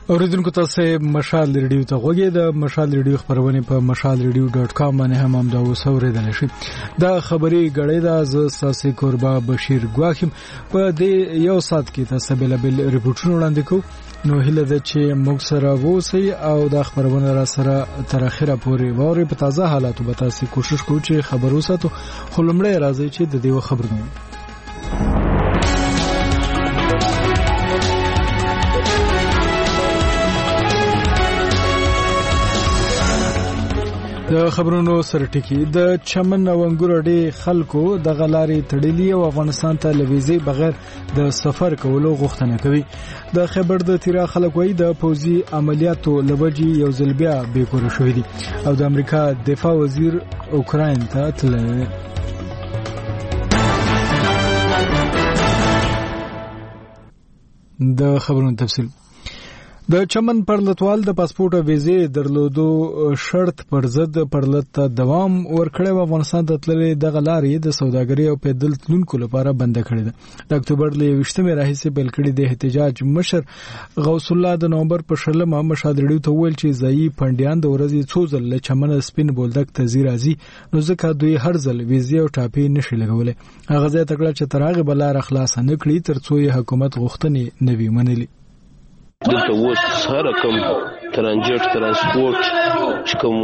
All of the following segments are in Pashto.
اوریدونکو تاسو مشال ریډیو ته غوږی د مشال ریډیو خبرونه په mashalradio.com باندې هم دا وسوریدل شي. دا خبري غړې د اساسي قربا بشیر ګواخم په دې یو سات کې تاسو بل ریپورتونه وړاندې کو. نو هله د چې موږ سره ووسی او دا خبرونه را سره تر اخره پورې ووري په تازه حالاتو به تاسو کوشش کوو چې خبر وساتو. خو لمړی راځي چې د دې خبرونه د خبرونو سره ټکی. د چمن او انګور ډې خلکو د غلاري تړلې او افغانستان ته لويزي بغیر د سفر کولو غوښتنه کوي. د خبر د تیرا خلک وایي د پوزي عملیاتو لوجي یو ځل بیا بیکور شوې دي او د امریکا دفاع وزیر اوکراین ته تللی. د خبرونو تفصیل. د چمن پرلطوال د پاسپورت او ویزې درلودو شرط پر ضد پرلط ته دوام ورکړی و. افغانستان ته تللې د غلاري د سوداګرۍ او پیدل تلونکو لپاره بند کړی ده. د اکتوبر له 20مې راهیسې بل کړي د احتجاج مشر غوث الله د نومبر په 16مه مشادریډو ته ویل چې ځای پندیان د ورځې څو ځل له چمن سپین بولدک ته زیرازي نو ځکه دوی هر ځل ویزې او ټاپي نشي لګولې. هغه ځای تکړه چې ترغه بلاره خلاص نه کړی ترڅو حکومت غوښتنې نوي منلي. دلته اوس هر کوم ترانسپورت چې کوم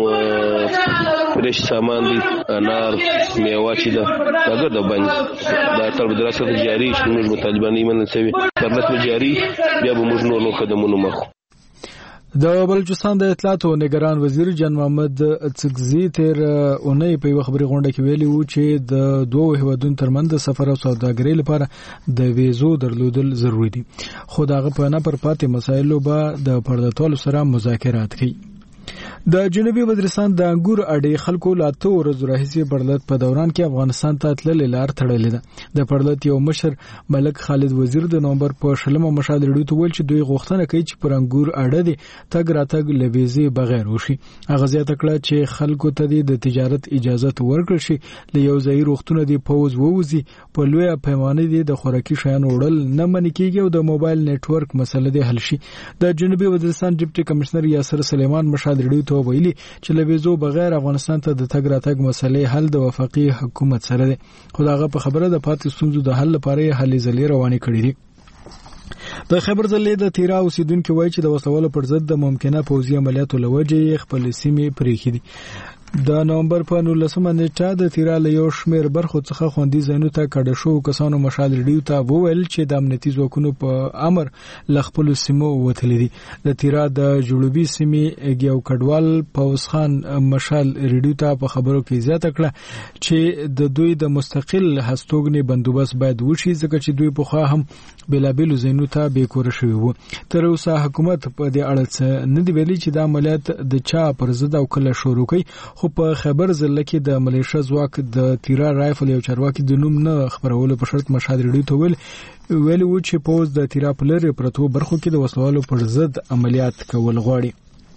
فرش سامان دي انار میوه چې ده هغه د باندې دا تر دراسه جاری شنو مطالبانه منل شوی پرلط جاری بیا به موږ نور قدمونه مخ. د بلوچستان د اطلاعات او نگران وزیر جان محمد څکزي تیر اونۍ په یو خبري غونډه کې ویلي وو چې د دوه هیوادونو ترمنځ د سفر او سوداګرۍ لپاره د ویزو درلودل ضروری دي. خو داغه په نه پر پاتې مسایلو به د پردتول سره مذاکرات کوي. د جنوبي وزیرستان د انګور اډې خلکو لاته ورځ راهیسې پرلط په دوران کې افغانستان ته تللې لار تړلې ده. د پرلط یو مشر ملک خالد وزیر د نومبر په 16مه مشادریډو ته ویل چې دوی غوښتنه کوي چې پر انګور اډې د تګ راتګ لويزي بغیر وشي. هغه زیاته کړه چې خلکو ته د تجارت اجازه ورکړي شي له یو ځای روختونه دی پوز ووزي په لوی پیمانه دی د خوراکي شیانو وړل نه منې کیږي او د موبایل نتورک مسله دی حل شي. د جنوبي وزیرستان ډیپټي کمشنر یاسر سلیمان مشادریډو ته ویلي چې لويزو بغیر افغانستان ته د تګ راتګ مسلې حل د وفاقي حکومت سره دی. خو داغه په خبره د پاتې ستونزو د حل لپاره هلې ځلې روانې کړې دي. د خبر ځلې د تیرا اوسیدونکو وایي چې د وسلوالو پر ضد د ممکنه پوځي عملیاتو لوجې خپل سیمې پرېښې دي. د نومبر په 19مه نیټه د تیرا له یو شمېر برخو څخه خوندي ځایونو ته کډه شو کسانو مشال ریډیو ته وویل چې د امنیتي ځواکونو په امر ل خپل سیمو وتلي دي. د تیرا د جنوبي سیمې یو کډوال پوز خان مشال ریډیو ته په خبرو کې زیاته کړه چې د دوی د مستقل هستوګنې بندوبست باید وشي ځکه چې دوی په خوا هم بلابل ځایونو ته بیکور شوی وو. تر اوسه حکومت په دې اړه نه دی ویلي چې د عملیات د چا پر ضد او کله شروع کوي. خو په خبر ځل کې د ملیشه ځواک د تیرا رایفل یو چارواکي د نوم نه خبرولو په شرط مشادریډو ته ویل و چې پوز د تیرا په لری پرتو برخو کې د وسلوالو پر ضد عملیات کول غواړي.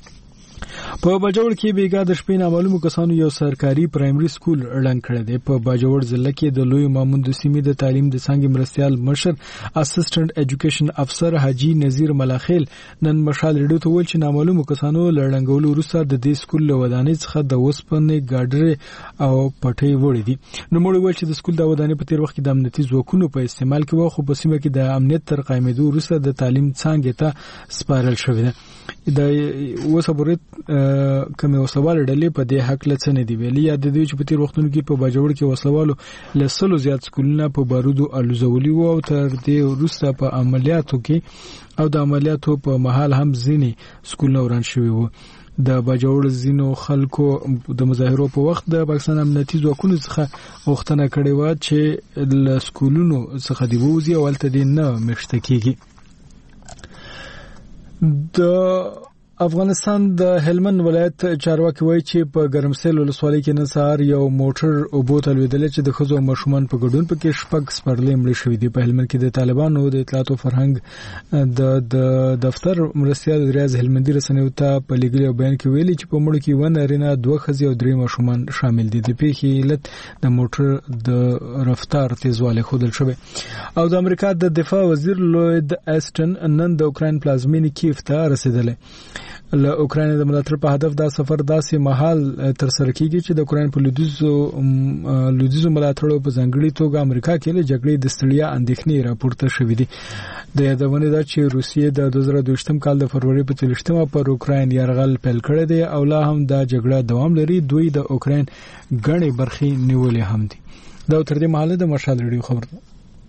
په باجوړ کې بیګا د شپې نامعلومو کسانو یو سرکاري پرایمري سکول اعلان کړی دی. په باجوړ ضلع کې د لوی مامون د سیمې د تعلیم د څنګه مرستيال مشر اسسټنټ ایجوکیشن افسر حاجی نذیر ملاخیل نن مشال ریډیو ته ویل چې نامعلومو کسانو لړنګولو وروسته د دې سکول له ودانۍ څخه د وسپنې ګاډر او پټي وړي دي. نو موږ ویل چې د سکول د ودانۍ په تیر وخت کې د امنیتي ځواکونو په استعمال کې و خو په سیمه کې د امنیت تر قائمېدو وروسته د تعلیم څنګه ته سپارل شوې ده. د وسبورت کومه وسوال ډلې په دې حق لڅ نه دی ویلي. یا د دې چې په تیر وختونو کې په باجوړ کې وسلوالو لسلو زیات سکولونه په بارودو الوزولي وو او تر دې وروسته په عملیاتو کې او د عملیاتو په محل هم ځینې سکولونه وران شوي وو. د باجوړ زینو خلکو د مظاهرو په وخت د پاکستان امنیتي ځواکونو څخه غوښتنه کړې و چې ل سکولونو څخه دی ووزي او تل دې نه مشته کیږي. د افغانستان د هلمند ولایت چارواکي وایي چې په ګرمسېل ولسوالۍ کې نن سهار یو موټر اوبو ته لوېدلی چې د ښځو او ماشومان په ګډون پکې 6 سپرلۍ مړې شوي دي. په هلمند کې د طالبانو د اطلاعات او فرهنګ د دفتر مرستیال ریاض هلمندي رسنیو ته په لیږلي بیان کې ویلي چې په مړو کې 1 نارینه 2 ښځې او 3 ماشومان شامل دي. د پیښې علت د موټر د رفتار تیزوالی ښودل شوی. او د امریکا د دفاع وزیر لوید اسټن نن د اوکراین پلازمینې کیف ته رسیدلی. له اوکراین د ملاتړ په هدف دا سفر داسې مهال تر سره کیږي چې د اوکراین په لویدیځو ملاتړو په ځانګړي توګه امریکا کې له جګړې د ستړیا اندېښنې راپورته شوې دي. د یادونه ده چې روسیې د 2022 کال د فروری په 30 پر اوکراین یرغل پیل کړی دی او لا هم دا جګړه دوام لري. دوی د اوکراین غني برخې نیولې هم دي. دا تر دې مهاله د مشال ریډیو خبر ده.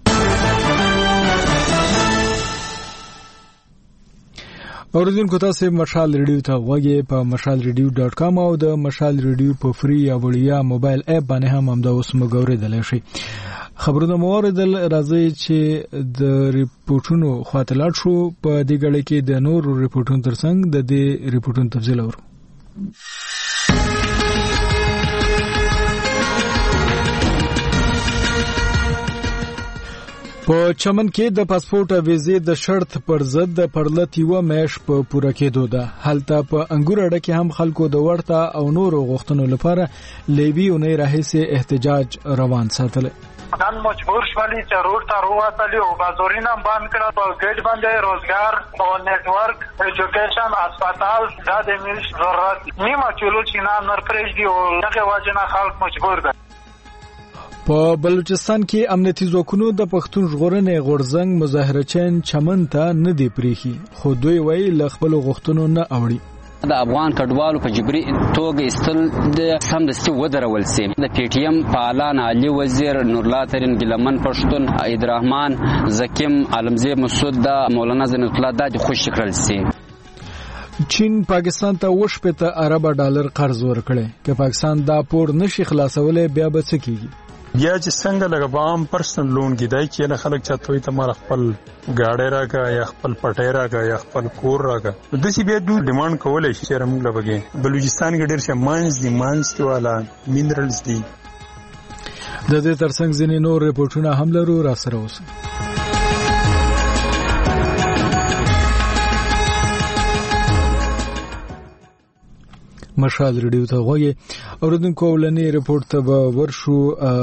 اوریدونکو تاسو مشال ریډیو ته غوږی په mashalradio.com او د مشال ریډیو په فری یا وړیا موبایل اپ باندې هم همدا اوس موږ شي. خبرونه موریدل راځي چې د ریپورتونو خاطرات شو. په دې غړي کې د نور ریپورتونو ترڅنګ د دې ریپورتونو تفصیل اورو. په چمن کې د پاسپورت او ویزې د شرط پر ضد د پرلط یو میش په پوره کېدو ده. هلته په انګور اډه کې هم خلکو د ورته او نورو غوښتنو لپاره لیبي او نه راهیسه احتجاج روان ساتل. نن مجبور شولې چې روډ ته وروتلي او بازارونه باندې کړه. په ګډ باندې روزګار او نتورک ایجوکیشن هسپتال دا د ملي ضرورت نیمه چلو چې نه نر پرېږدي او دغه وجه نه خلک مجبور دي. په بلوچستان کې امنیتي ځواکونو د پښتون ژغورنې غورځنګ مظاهرچین چمن ته نه دی پریخي خو دوی وایي ل خپل غوښتنو نه اوړي. د افغان کډوالو په جبري توګه استل د سمدستي ودرول سي. د پی ټی ایم فعالان علي وزیر نورالله ترين ګلمن پښتون عیدرحمان زکیم عالمزی مسعود د مولانا زینت الله د خوش کړل سي. چین پاکستان ته $80 ارب قرض ورکړي. که پاکستان دا پور نشي خلاصولې بیا به څه کیږي؟ یا چې څنګه لکه عام پرسنل لون کې دای چې نه خلک چاته وي ته مال خپل گاډي راکا یا خپل پټي راکا یا خپل کور راکا د سی بیا دوی ډیماند کولای شي چې موږ لږه بلوچستان کې ډېر شه مانز دی والا مینرالز دي. د دې ترڅنګ ځینې نور ریپورتونه هم لرو را سره اوسه. مشال ریډیو ته غوږی. اوریدونکو ولنی ریپورت ته به ورشو.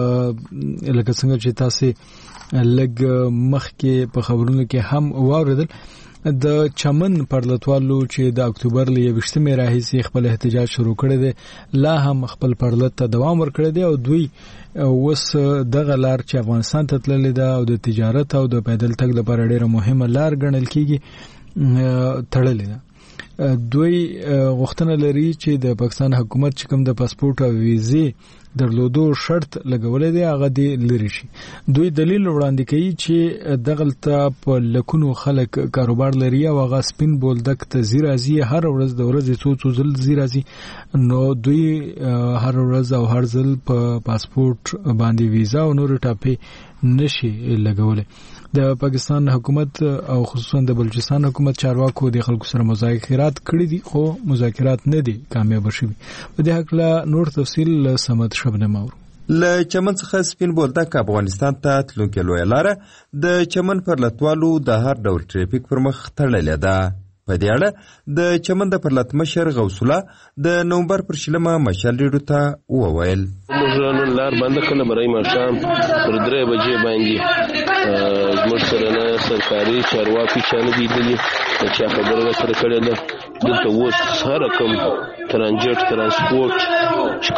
لکه څنګه چې تاسو لګ مخکې په خبرونو کې هم واوریدل د چمن پرلطوالو چې د اکتوبر ل 28 راهیسې خپل احتجاج شروع کړی دی لا هم خپل پرلط ته دوام ورکړی دی او دوی اوس دغه لار چې افغانستان ته تللی ده او د تجارت او د پیدل تګ لپاره ډیره مهمه لار ګڼل کیږي تړلې ده. دوی غوښتنه لري چې د پاکستان حکومت چې کوم د پاسپورت او ویزې درلودو شرط لګولې دی هغه دی لري شي. دوی دلیل وړاندې کوي چې دغلته په لکونو خلک کاروبار لري او هغه سپین بولدک ته زیرازي هر ورځ د ورځې څو ځل زیرازي نو دوی هر ورځ او هر ځل په پاسپورت باندې ویزا او نور ټاپې نشي لګولې. د پاکستان حکومت او خصوصا د بلوچستان حکومت چارواکو د خلکو سره مذاکرات کړي دي خو مذاکرات نه دي کامیاب شوي. په دې حق لا نور تفصیل سمت شبنم اورو. له چمن څخه سپین بولدک افغانستان ته تلونکې لویه لاره د چمن پرلطوالو د هر ډول ټریفیک پر مخ تړلې ده. په دې اړه د چمن د پرلط مشر غوث الله د نومبر پر 20 مشال ریډیو ته وویل موږ نن لار بند کړل برای ماښام پر 3 بجې باندې زموږ سره نه سرکاري چارواکي چانه دیدلي چې خبره سره کړې ده دلته اوس هر کوم ترانسپورت چې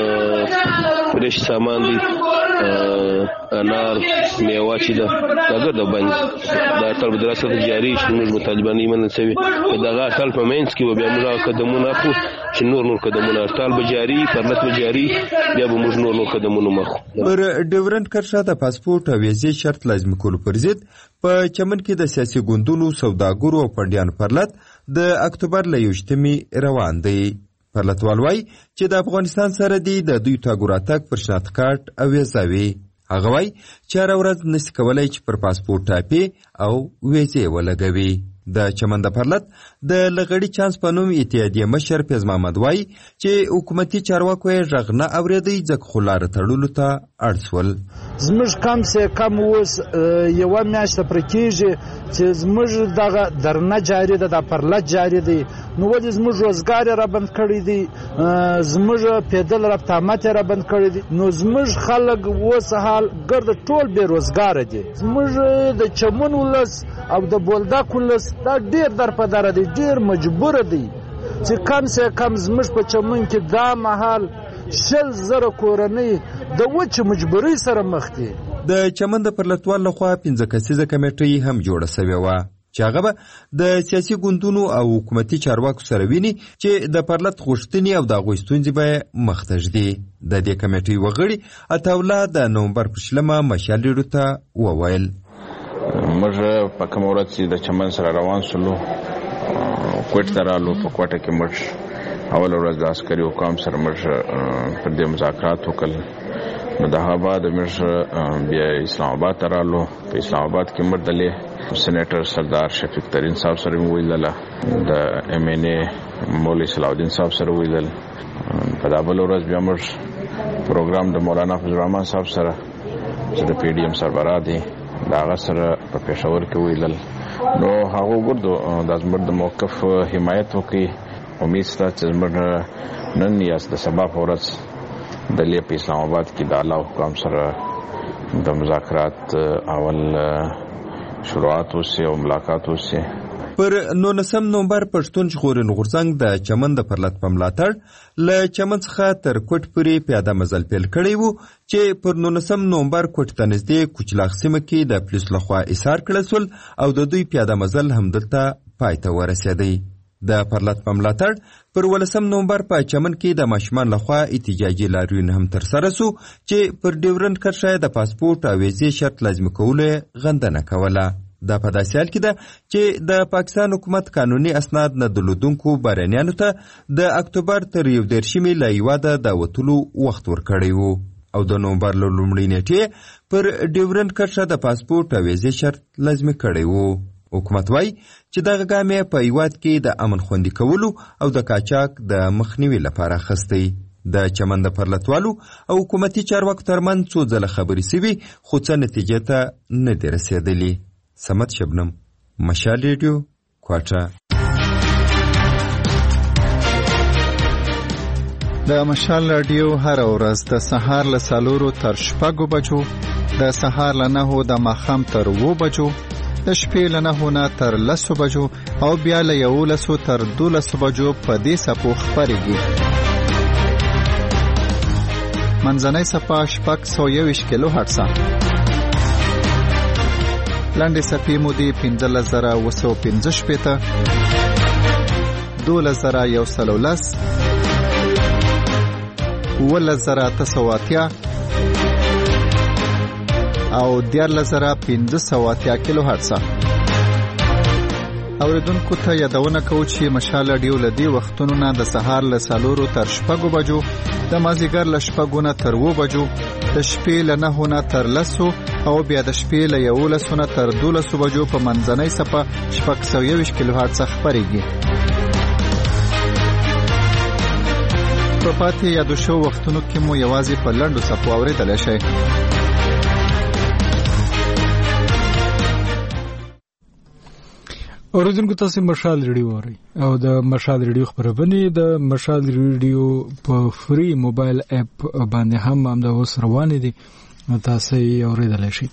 کوم فرش سامان دي انار میوه چې ده هغه د باندې دا ټول دراسه جاری شي. موږ طالبان ایمن سوي دغه ټول په مینس کې بیا موږ قدمونه اخلو چې نور قدمونه ټول به جاری پرلط به جاری بیا به موږ نور قدمونه مخو. پر ډیورنت کرښه د پاسپورت او ویزې شرط لازم کول پر ضد په چمن کې د سیاسي ګوندونو سوداګرو او پنډیانو پرلط د اکتوبر ل 28 روان دی. پرلطوال وایي چې د افغانستان سره دی د دوی تاګوراتک پر شناخت کارت او ویزه وي. هغه وایي چې هر ورځ نشي کولای چې پر پاسپورت ټاپې او ویزې ولګوي. د چمن د پرلت د لغړی چانس په نوم اتحادیه مشر پیز محمد وای چې حکومتي چارواکو یې غږ نه اورېدی ځکه خو لاره تړلو ته اړ شول. زموږ کم سه کم اوس یوه میاشته پرې کېږي چې زموږ دغه درنه جاري ده، د پرلت جاري دی، نو ولې زموږ روزګار یې رابند کړی دی، زموږ پیدل رفتامت یې رابند کړی دی، نو زموږ خلک اوس حال ګرد ټول بې روزګاره دي. زموږ د چمن ولس او د بولدک ولس دا ډېر درپدره دی، ډېر مجبوره دی چې کم سه کم زموږ په چمن کې دا مهال 100,000 کورنۍ د وچې مجبورۍ سره مخ دي. د چمن د پرلتوال لخوا 5 کسیزه کمیټه هم جوړه شوې وه چې هغه به د سیاسي ګوندونو او حکومتي چارواکو سره ویني چې د پرلت غوښتنې او د هغوی ستونزې به مخ ته ږدي. د دې کمیټې وغړي عطاالله د نومبر په 20 مشال ریډیو ته وویل موږ په کومه ورځ چې د چمن سره روان شولو کوټ ته رالو. په کوټه کې موږ اول ورځ د عسکري حکام سره موږ پر دې مذاکرات وکړل. نو د هغه بعد موږ بیا اسلام آباد ته رالو. په اسلام آباد کې موږ د سینیټر سردار شفیق ترین صاحب سره ولیدل، د MNA مولوي صلاح الدین صاحب سره ولیدل. په دا بل ورځ بیا موږ پروګرام د مولانا فضل الرحمن صاحب سره چې د PDM سربراہ دی د هغه سره په پېښور کې ولیدل. نو هغه وګورو د زموږ د موقف حمایت وکړي. امید شته چې زموږ نن یا د سبا په ورځ د لیه په اسلام آباد کې د اعلی حکام سره د مذاکرات اول شروعات وسي او ملاقات وسي. پر 19 نومبر پښتون ژغورنې غورځنګ د چمن د پرلت په ملاتړ له چمن څخه تر کوټ پورې پیاده مزل پیل کړی وو چې پر 19 نومبر کوټ ته نږدې کوچلاغ سیمه کې د پولیس لخوا ایثار کړل شول او د دوی پیاده مزل همدلته پای ته ورسېدی. د پرلت په ملاتړ پر 18 نومبر په چمن کې د ماشومان لخوا احتجاجي لاریون هم ترسره شو چې پر ډیورنډ کرښه د پاسپورت او ویزې شرط لازمي کولو غندنه کوله. دا په داسې حال کې ده چې د پاکستان حکومت قانوني اسناد نه درلودونکو بهرنیانو ته د اکتوبر تر 19 له هیواده د وتلو وخت ورکړی و او د نومبر له لومړۍ نیټې پر ډیورنډ کرښه د پاسپورت او ویزې شرط لازمي کړی و. حکومت وایي چې دغه ګام یې په هیواد کې د امن خوندي کولو او د قاچاق د مخنیوي لپاره اخیستی. د چمن د پرلتوالو او حکومتي چارواکو ترمنځ څو ځله خبرې شوي خو څه نتیجې ته نه دي رسېدلي. سمت شبنم، مشال ریډیو، کوټه. د مشال رادیو هر ورځ د سهار له 4 تر 6 بجو، د سهار له 9 د ماښام تر 2 بجو، د شپې له 9 تر 10 بجو او بیا له 11 تر 12 بجو په دې سپو خبرېږي. منځنۍ سپه 621 کیلو هرتز، لنډې سپې مودې 15015 12110 11980 او 14580 کیلو هرتز. اوریدونکو ته یادونه کوو چې مشال رادیو لدی وختونو نه د سهار له 4 تر 6 بجو، د مازیګر له 6 نه تر 2 بجو، د شپې له 9 نه تر 10 او بیا د شپې له 11 نه تر 12 بجو په منځنۍ سپه 621 کیلو هرتز خبرېږي. په پاتې یادو شو وختونو کې مو یوازې په لنډو سپو اورېدلی شئ. اوریدونکو تاسو مشال ریډیو اورئ او د مشال ریډیو خبرونه د مشال ریډیو په فری موبایل اپ باندې هم د اوس روان دي، تاسو یې اوریدلی شئ.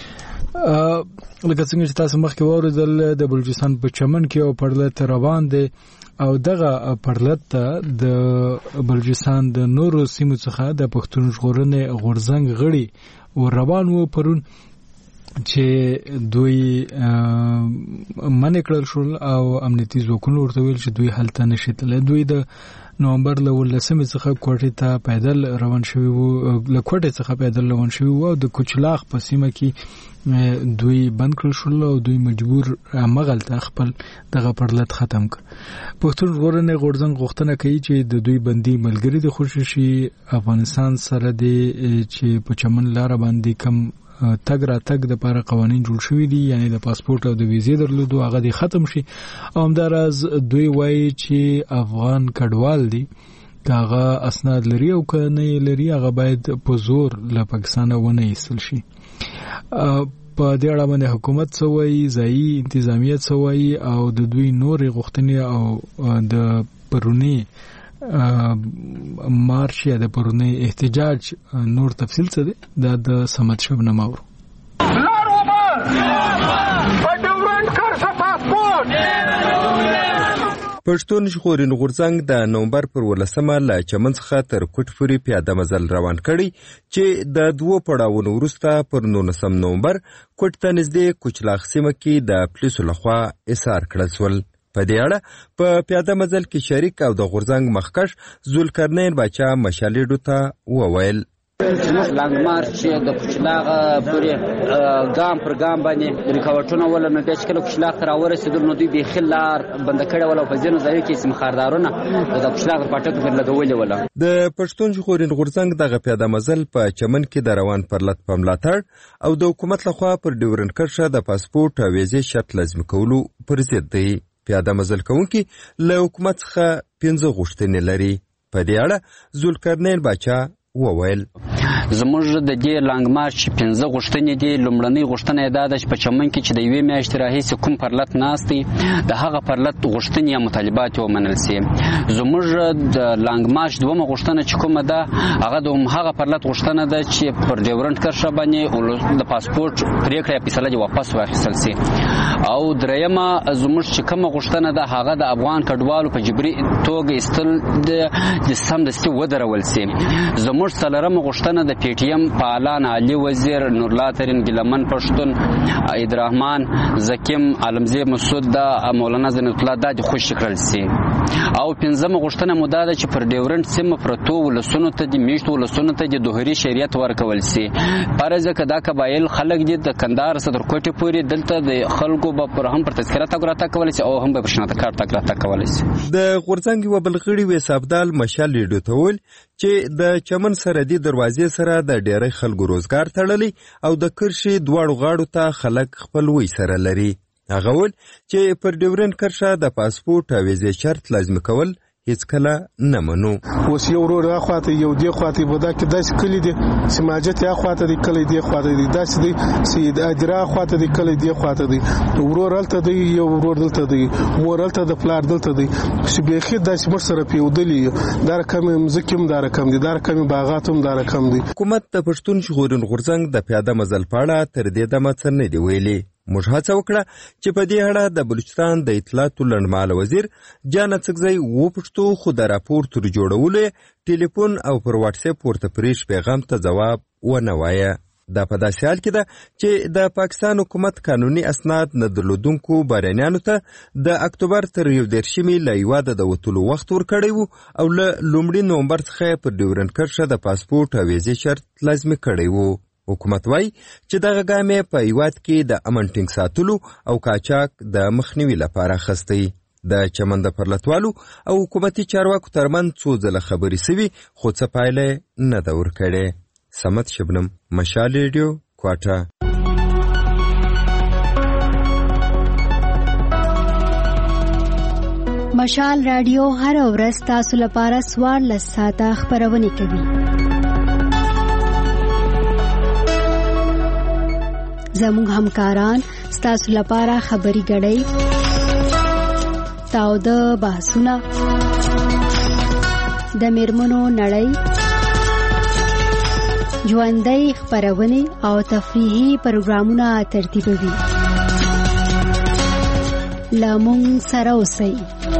لکه څنګه چې تاسو مخکې واوریدل د بلوچستان په چمن کې او پرلت روان دي او دغه پرلت د بلوچستان د نورو سیمو څخه د پښتون ژغورنې غورځنګ غړي ور روان وو پرون چې دوی منع کړل شول او امنیتي ځواکونو ورته ویل چې دوی هلته نشي تللی. دوی د نومبر له 19 څخه کوټې ته پیدل روان شوي وو، له کوټې څخه پیدل روان شوي وو او د کوچلاغ په سیمه کې دوی بند کړل شول او دوی مجبور مغلته خپل دغه پرلت ختم کړ. پښتون ژغورنې غورځنګ غوښتنه کوي چې د دوی بندي ملګري د خوشي شي افغانستان سره د چې په چمن لار باندې کم تګ را تګ د لپاره قوانين جوړ شوي دي، یعنی د پاسپورت او د ویزې درلودو هغه دي ختم شي. او همداراز دوی وایي چې افغان کډوال دي هغه اسناد لري او که نه لري هغه باید په زور له پاکستان ونه ایستل شي. په دې اړه باندې حکومت څه وایي، ځایي انتظامیه څه وایي او د دوی نورې غوښتنې او د پرونی مارچ یا د پرونی احتجاج نور تفصیل څه دی دا د سمت شبنم اورو. پښتون ژغورنې غورځنګ د نومبر پر 18 له چمن څخه تر کوټ پورې پیاده مزل روان کړی چې د 2 پړاوونو وروسته پر 19 نومبر کوټ ته نږدې کوچلاخ سیمه کې د پولیسو لخوا ایثار کړل شول. په دې اړه په پیاده مزل کې شریک او د غورځنګ مخکښ ذوالقرنین باچا مشالېډو ته وویل لانګ مارچ د کوچلاغ پورې ګام پر ګام باندې ریکاوټونه ول نو د چکل کوچلاغ تر ورسېدل نو دوی به خلار بند کړه ول په ځینو ځایو کې سم خاردارونه د کوچلاغ پټک پر لګولې ول. د پښتون ژغورنې غورځنګ دغه پیاده مزل په چمن کې د روان پرلط په ملاتړ او د حکومت لخوا پر ډیورن کرښه د پاسپورت او ویزې شرط لازم کولو پر ضد دی. پیاده مزل کوونکي له حکومت څخه 15 غوښتنې لري. په دې اړه ذوالقرنین باچا وویل زموږ د دې لانګ مارچ 15 غوښتنې دي. لومړنۍ غوښتنه دا ده چې په چمن کې چې د یوې میاشتې راهیسې کوم پرلط ناستي د هغه پرلط غوښتنې یا مطالبات ومنل سي. زموږ د لانګ مارچ دومره غوښتنه چې کومه ده هغه د هغه پرلط غوښتنه ده چې پر ډیورنټ کرښه باندې د پاسپورت پریکړه یا فیصله واپس واخیستل سي. او دریمه زموږ چې کومه غوښتنه ده هغه د افغان کډوالو په جبري توګه ایستل د سمدستي ودرول سي. زموږ څلورمه غوښتنه د پی ټی ایم فعالان علي وزیر، نورلا ترین ګیلمن پښتون، عیدالرحمن زکیم، عالمزی مسعود دا مولانا زینت الله دا د خوش کړل سي. او پنځمه غوښتنه مودا ده چې پر ډیورنټ سیمه پرتو ولسونو ته د میشتو ولسونو ته د دوهري شریعت ورکول سي. پرځه کدا قبایل خلک دي د کندهار صدر کوټه پورې دلته د خلکو به پر هم پر تذکره تګراته کول سي او هم به پښنه کار تګراته کول سي. د غورځنګ و بلغړي وې سابدال مشالېډو ته ول چې د چمن سرحدي دروازې سره د ډېری خلکو روزګار تړلی او د کرښې دواړو غاړو ته خلک خپلوي سره لري. هغه ول چې پر ډیورنټ کرښه د پاسپورت او ویزې شرط لازم کول هیڅ کله نه منو. اوس یو ورور اخواته یو دی خواته بودا کې داسې کلی دي سماجت یا خواته دی کلی دی خواته دی داسې دی سید اجرا خواته دی کلی دی خواته دی ورور الته دی یو ورور دلته دی مور الته د پلار دلته دی چې بيخي داسې مر سره پیودلی دا رقم مزکم دا رقم دی دا رقم باغاتم دا رقم دی. حکومت د پښتون ژغورنې غورځنګ د پیاده مزل پاړه تر دې دمه څه نه دی ویلي. موږ هڅه وکړه چې په دې اړه د بلوچستان د اطلاعاتو لنډمهاله وزیر جان اڅکزی وپوښتو خو د راپور تر جوړولو ټلیفون او پر واتس اپ ورته پریش پیغام ته ځواب ونه وایه. دا په داسې حال کې ده چې د پاکستان حکومت قانوني اسناد نه درلودونکو بهرنیانو ته د اکتوبر تر 19 له هیواده د وتلو وخت ورکړی و او له لومړي نومبر څخه پر ډیورنټ کرښه د پاسپورت او ویزې شرط لازمي کړی و. حکومت وایي چې دغه ګامې په هیواد کې د امن ټینګ ساتلو او قاچاق د مخنیوي لپاره اخیستی. د چمن د پرلتوالو او حکومتي چارواکو ترمنځ څو ځله خبرې سوي خو څه پایله نه ده ورکړې. سمت شبنم، مشال ریډیو، کوټه. مشال رادیو هر ورځ تاسو لپاره 14 ساعته خبرونه کوي. زموږ همکاران ستاسو لپاره خبري غړي تاو د بحثونه د میرمنو نړۍ ژوندۍ خبرونه او تفریحي پروګرامونه ترتیبوي. لامون سره اوسئ.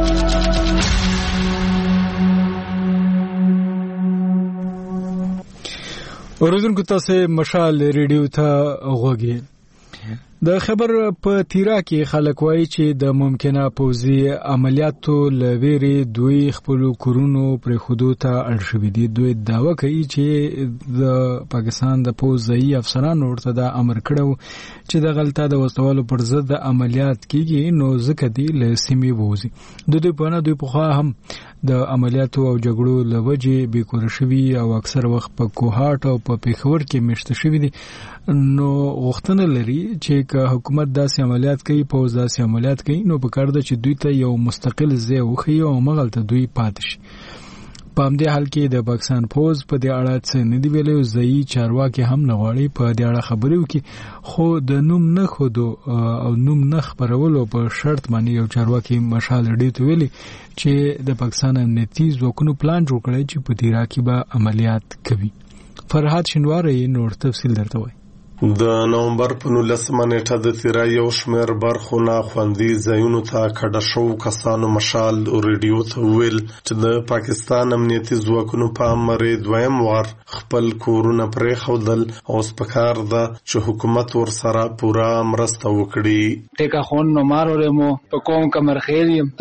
اوریدونکو تاسو مشال ریډیو ته غوږی. د خبر په تیرا کې خلک وایي چې د ممکنه پوځي عملیاتو لویری دوی خپل کورونو پر خودو ته اړ شوي دي. دوی داوا کوي چې د پاکستان د پوځي افسرانو ورته د امر کړو چې د غلطه د وسوالو پر ضد عملیات کیږي نو ځکه دی له سیمې ووزي. دوی په نه دوی په خوا هم د عملیاتو او جګړو لوجې بیکور شوي او اکثر وخت په کوهاټ او په پیښور کې مشته شوي دي. نو غوښتنه لري چې حکومت داسې عملیات کوي، پوز داسې عملیات کوي، نو پکار ده چې دوی ته یو مستقل ځای وښیي او مغلته دوی پاتې شي. په همدې حال کې د پاکستان پوز په دې اړه څه نه دی ویلي او ځایي چارواکي هم نه غواړي په دې اړه خبرې وکړي، خو د نوم نه ښودو او نوم نه خپرولو په شرط باندې یو چارواکي مشال ډیو ته ویلي چې د پاکستان امنیتي ځواکونو پلان جوړ کړی چې په تیرا کې به عملیات کوي. فرحات شینواری نور تفصیل درته وایي. د نومبر په 19 نیټه د تیرا یو شمېر برخونه خوندي ځایونو ته کډه شو کسانو مشال او ریډیو ته ویل چې د پاکستان امنیتي ځواکونو په امر دویم وار خپل کورونه پرې خودل او سپکار ده چې حکومت ورسره پورا مرسته وکړي. ټیکا خون نو مارورمو په کوم کمرخیلیم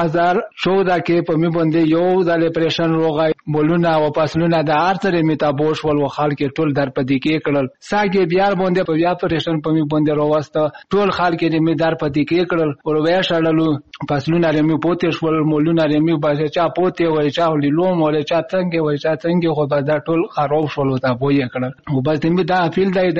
2014 کې په می باندې یو د اپریشن روغای مولونه او پاسلونه د ارتر میتابوش ول وخال کې ټول در پدې کې کړل ساګي بیا باندې په بیا پریشن په می باندې راوسته ټول خال کې می در پدې کې کړل او وې شړلو پاسلونه رمي پوتې شول مولونه رمي باسه چا پوتې وای چا لوم ولا چا څنګه وای چا څنګه خو دا ټول خراب شول تا بوې کړل او بس دې دا فیل دی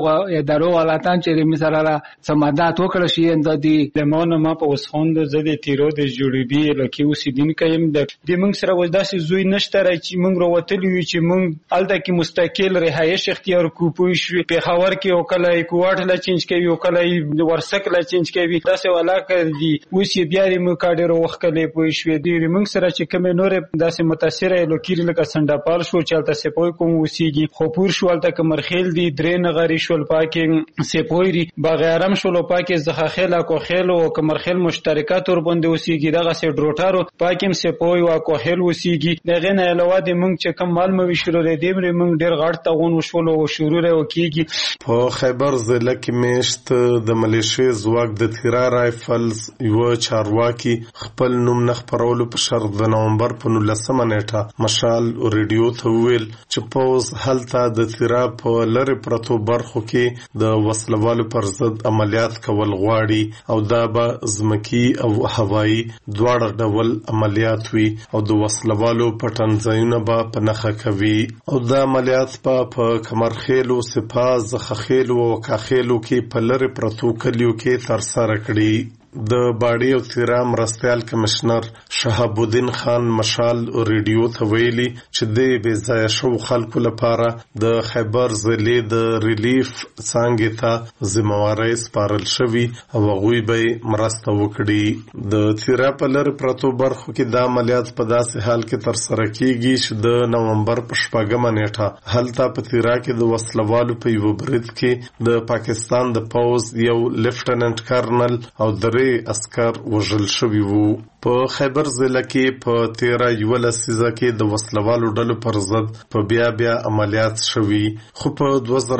د درو ولاتان چې می سره سمادات وکړ شي اند دي لمون ما په وسخوند زده تیرو د جوړبي لکه اوسیدین کيم د موږ سره ولداسي زوی نشته چې موږ وروتلی چې موږ الته کې مستقل رهایش اختیار کو پوي شو په خبر کې او کله کوټ لا چینج کوي او کله ورسک لا چینج کوي داسې ولا کوي اوس یې بیا ریمو کاډر وختلې پوي شو دی موږ سره چې کوم نور داسې متاثر لوکیر لکه سنداپال شو چلته سپوي کوم وسیږي خو پور شو الته کمرخیل دی درې نغری شول پاکي سپوي ری بغیرم شول پاکي زخخیل کو خیل او کمرخیل مشترکات ور باندې وسیږي دغه سه ډروټارو پاکم سپوي وا کو خیل وسیږي دغه نه علاوه د موږ چې کم مال مو شروع دی دې موږ ډیر غړ تاون وشول او شروع وکیږي. په خیبر ضلع کې میشت د ملیشیا ځواک د تیرا رایفلز یو چارواکي خپل نوم نه خپرولو په شرط د نومبر په 19 نیټه مشال او ریډیو ته ویل چې پوز هلته د تیرا په لری پرتو برخو کې د وسلوالو پر ضد عملیات کول غواړي او دا به زمکی او هوایی دواړه ډول عملیات وي او د وسلوالو پټنځایونه به په نخښه کوي او دا عملیات په کمرخیل او سپاز خخیلو او کاخیلو کې په لری پرتو کلیو کې تر سره کړي. د باډي او تیرا مرستيال کمشنر شهاب الدین خان مشال او ریډیو ته ویلي چې د بې ځای شو خلکو لپاره د خیبر ضلع د ریلیف څنګه ته ذمہواری سپارل شوی او غوی به مرسته وکړي. د تیرا په لری پرتو برخو کې د عملیات په داسې حال کې تر سره کیږي چې د نومبر په 14 نیټه هلته په تیرا کې د وسلوالو په یو برید کې د پاکستان د پوز یو لیفټننټ کرنل او درې اسکر وژل شوي وو. په خیبر ضلع کې په 13 لسیزه کې د وسلوالو ډلو پر ضد په بیا عملیات شوي خو په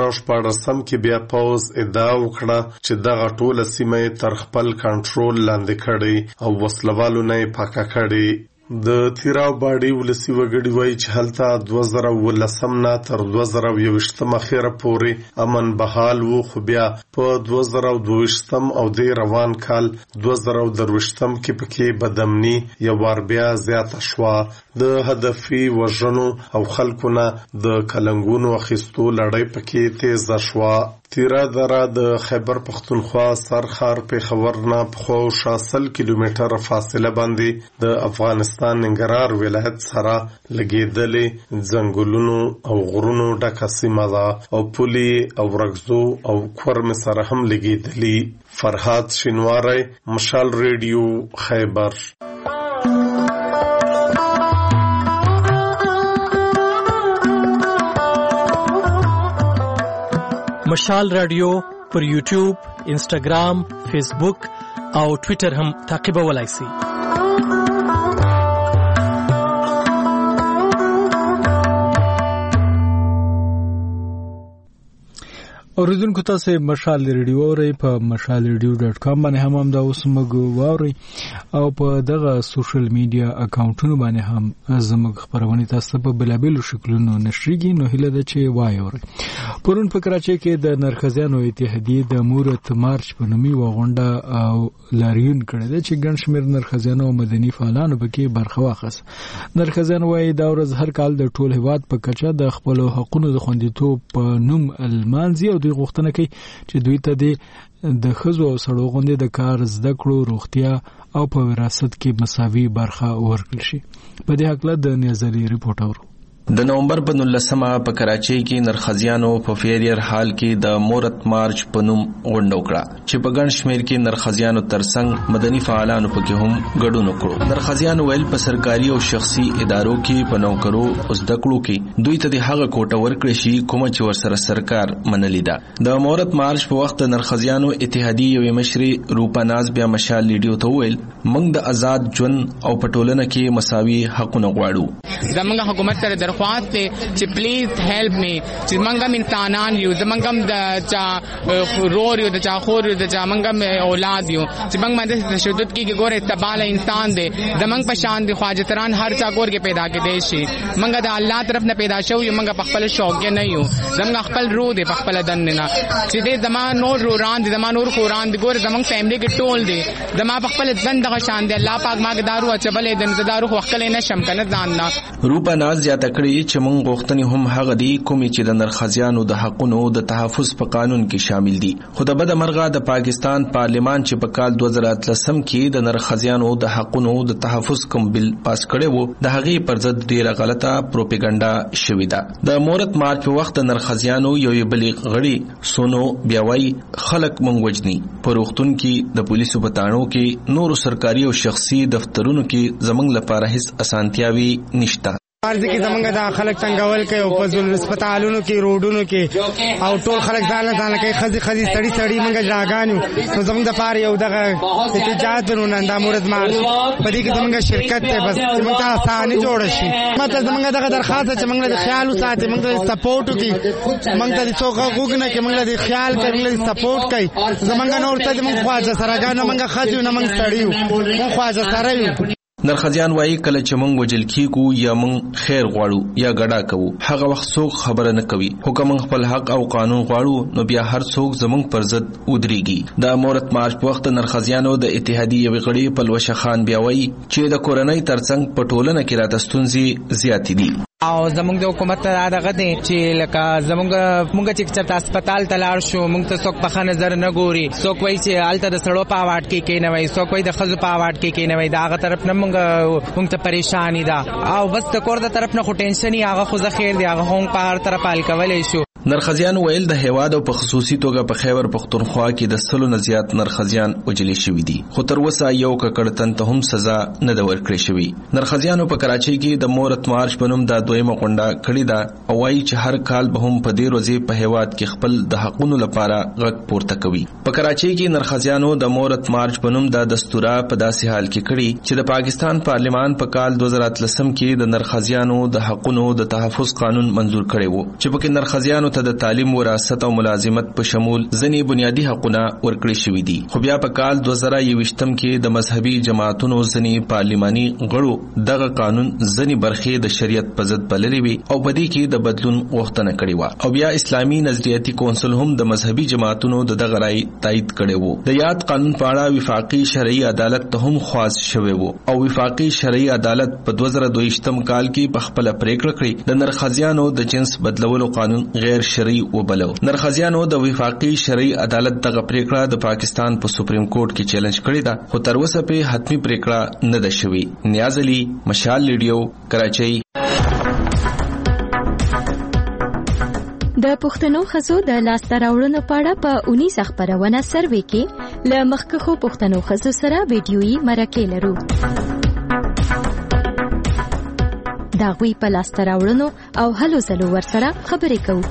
2014 کې بیا پوز ادعا وکړه چې دغه ټوله سیمه تر خپل کنټرول لاندې کړي او وسلوالو نه پاکه کړي. د تیرا باډي ولسی وګړي وای چې هلته 2019 نه تر 2021 اخیره پورې امن بحال وو خو بیا په 2022 او د روان کال 2023 کې پکې بدامني یو ور بیا زیاته شوه. د هدفي وژنو او خلکونه د کلنګونو اخیستو لړۍ پکې تیز شوه. تیرا دره د خیبر پختونخوا سرخار په خبرنا په 60 کیلومتر فاصله باندې د افغانستان ننګرهار ولایت سره لګیدلې ځنګلونو او غرونو ډکه سیمه ده او پولي او رغزو او کورم سره هم لګیدلې. فرحات شینواری مشال ریډیو خیبر. مشال رادیو پر یوټیوب، انسټاګرام، فیسبوک او ټوئیټر هم تعقیبولای شئ. او اوریدونکو تاسو مشال ریډیو اورئ په mashalradio.com باندې هم دا اوس موږ واورئ او په دغه سوشل میډیا اکاونټونو باندې هم زموږ خبرونه تاسو په بلابلو شکلونو نشریږي. نو هیله ده چې وایورئ. پرون په کراچۍ کې د نرخزیانو اتحادیې د مورت مارچ په نومي وغونډه او لاریون کړی دی چې ګڼ شمېر نرخزیانو او مدني فعالانو پکې برخه واخیسته. نرخزیان وایي دا ورځ هر کال د ټول هیواد په کچه د خپل حقوقو د خوندیتوب په نوم المانځي او دوی غوښتنه کوي چې دوی ته د ښځو او سړو غوندې د کار زده کړو، روغتیا او په وراثت کې مساوي برخه ورکړل شي. په دې هکله د نیازلي ریپورټ اورو. د نومبر په 19مه په کراچۍ کې نرخزیانو په فیریر حال کې د مورت مارچ په نوم غونډه وکړه چې په ګڼ شمېر کې نرخزیانو ترڅنګ مدني فعالانو پکې هم ګډون وکړو. نرخزیانو ویل په سرکاري او شخصي ادارو کې په نوکرو او زده کړو کې دوی ته د هغه کوټه ورکړې شي کومه چې ورسره سرکار منلې ده. د مورت مارچ په وخت نرخزیانو اتحادیې یوې مشرې روپا ناز بیا مشال لیډیو ته ویل موږ د آزاد ژوند او په ټولنه کې مساوي حقونه غواړو. زموږ حکومت سره خواست ته چې پلیز هیلپ می چې منګم انسانان یو زمنګم د چا رور یو د چا خور یو د چا منګم اولاد یو چې منګ باندې تشدد کې ګوره تباله انسان دی زمنګ په شان دی خواجتران هر چا ګور کې پیدا کې دی شي منګ د الله طرف نه پیدا شو یو منګ په خپل شوق کې نه یو زمنګ خپل روح دی په خپل دن نه چې دې زمان نور روران دي زمان نور قران دی ګوره زمنګ فیملی کې ټول دی زما په خپل ځن دغه شان دی الله پاک ما دارو اچبلې د دارو وکړې نشم کنه ځان نه. روپا ناز زیاته کړی چې موږ غوښتنې هم هغه دي کومې چې د نرخزیانو د حقونو د تحفظ په قانون کې شامل دي. خو د بد مرغه د پاکستان پارلیمان چې په کال 2013 کې د نرخزیانو د حقونو د تحفظ کوم بل پاس کړی وو د هغې پر ضد ډیره غلطه پروپاګاندا شوې ده. د مورت مارچ په وخت د نرخزیانو یو بلیغ غړي سونو بیاوي خلک مونږ وجني په روغتون کې د پولیسو په تاڼو کې نور سرکاري او شخصي دفترونو کې زمنګ لپاره هیڅ اسانتیاوي نشته. ارزه کې زمونږ د خلک څنګهول کوي او په ځل هسپتالونو کې روډونو کې او ټول خلک ځان ځان کوي خزي سړی مونږ ژاګانو نو زمونږ د پاره یو دغه احتجاج ورونه د مورد مارچ په دې کې زمونږ شرکت ته بس زمونږ ته آساني جوړ شي مطلب زمونږ دغه درخواست چې مونږ د خیال وساتي مونږ د سپورټ کې مونږ ته څوک غوګنه کې مونږ د خیال کوي مونږ سپورټ کوي زمونږ نور ته مونږ خواجه سره مونږ خاطر نه مونږ ستړیو مونږ خواجه سره یو. نرخزیان وایي کله چې موږ وجل کیږو یا موږ خیر غواړو یا ګډا کوو هغه وخت څوک خبره نه کوي خو که موږ خپل حق او قانون غواړو نو بیا هر څوک زموږ پر ضد ودرېږي. د مورت مارچ په وخت نرخزیانو د اتحادیې یوې غړي پلوشه خان بیا وایي چې د کورنۍ ترڅنګ په ټولنه کې راته ستونزې زیاتې دي او زمونږ د حکومت دغه دی چې لکه زمونږ چې هسپتال ته لاړ شو مونږ ته څوک په ښه نظر نه ګوري څوک وایي چې هلته د سړو په اواډ کې کېنوئ څوک وایي د ښځو په اواډ کې کېنوئ د هغه طرف نه مونږ ته پریشاني ده او بس د کور د طرف نه خو ټینشن یې هغه خو زه خیر دی هغه هم په هر طرف حل کولی شو. نرخزیان ویل د هیواد او په خصوصي توګه په خیبر پختونخوا کې د 100 نه زیات نرخزیان وجلې شوي دي خو تر اوسه یو ککړ تن ته هم سزا نه ده ورکړې شوې. نرخزیانو په کراچۍ کې د مورت مارچ په نوم د دویمه غونډه کړې ده او وایي چې هر کال به هم په دې ورځې په هیواد کې خپل د حقونو لپاره غږ پورته کوي. په کراچۍ کې نرخزیانو د مورت مارچ په نوم د دستوره په داسې حال کې کړی چې د پاکستان پارلیمان په کال 2013 کې د نرخزیانو د حقونو د تحفظ قانون منزور کړی وو چې پکې نرخزیانو ته د تعلیم وراثت او ملازمت په شمول ځینې بنیادی حقونه ورکړي شوي دي. خو بیا په کال 2021 کې د مذهبي جماعتونو ځینې پارلیماني غړو دغه قانون ځینې برخې د شریعت په ضد بللې وي او په دې کې د بدلون غوښتنه کړې وه او بیا اسلامي نظریاتي کونسل هم د مذهبي جماعتونو د دغه رای تایید کړی وو. د یاد قانون په اړه وفاقي شرعي عدالت ته هم خواست شوی وو او وفاقي شرعي عدالت په 2022 کال کې په خپل پریکړه کړې د نرخزیانو د جنس بدلولو قانون غیر شرعي وبلو. نرخزیانو د وفاقي شرعي عدالت دغه پریکړه د پاکستان په سپریم کورټ کې چیلنج کړې ده خو تر اوسه په حتمی پریکړه نه ده شوې. نیاز علي مشال لیډیو کراچۍ. د پښتنو ښځو د لاسته راوړنو په اړه په 19 خپرونه سروې کې له مخکښو پښتنو ښځو سره ویډیويي مرکې لرو. د هغوی په لاسته راوړنو او هلو ځلو ورسره خبرې کوو.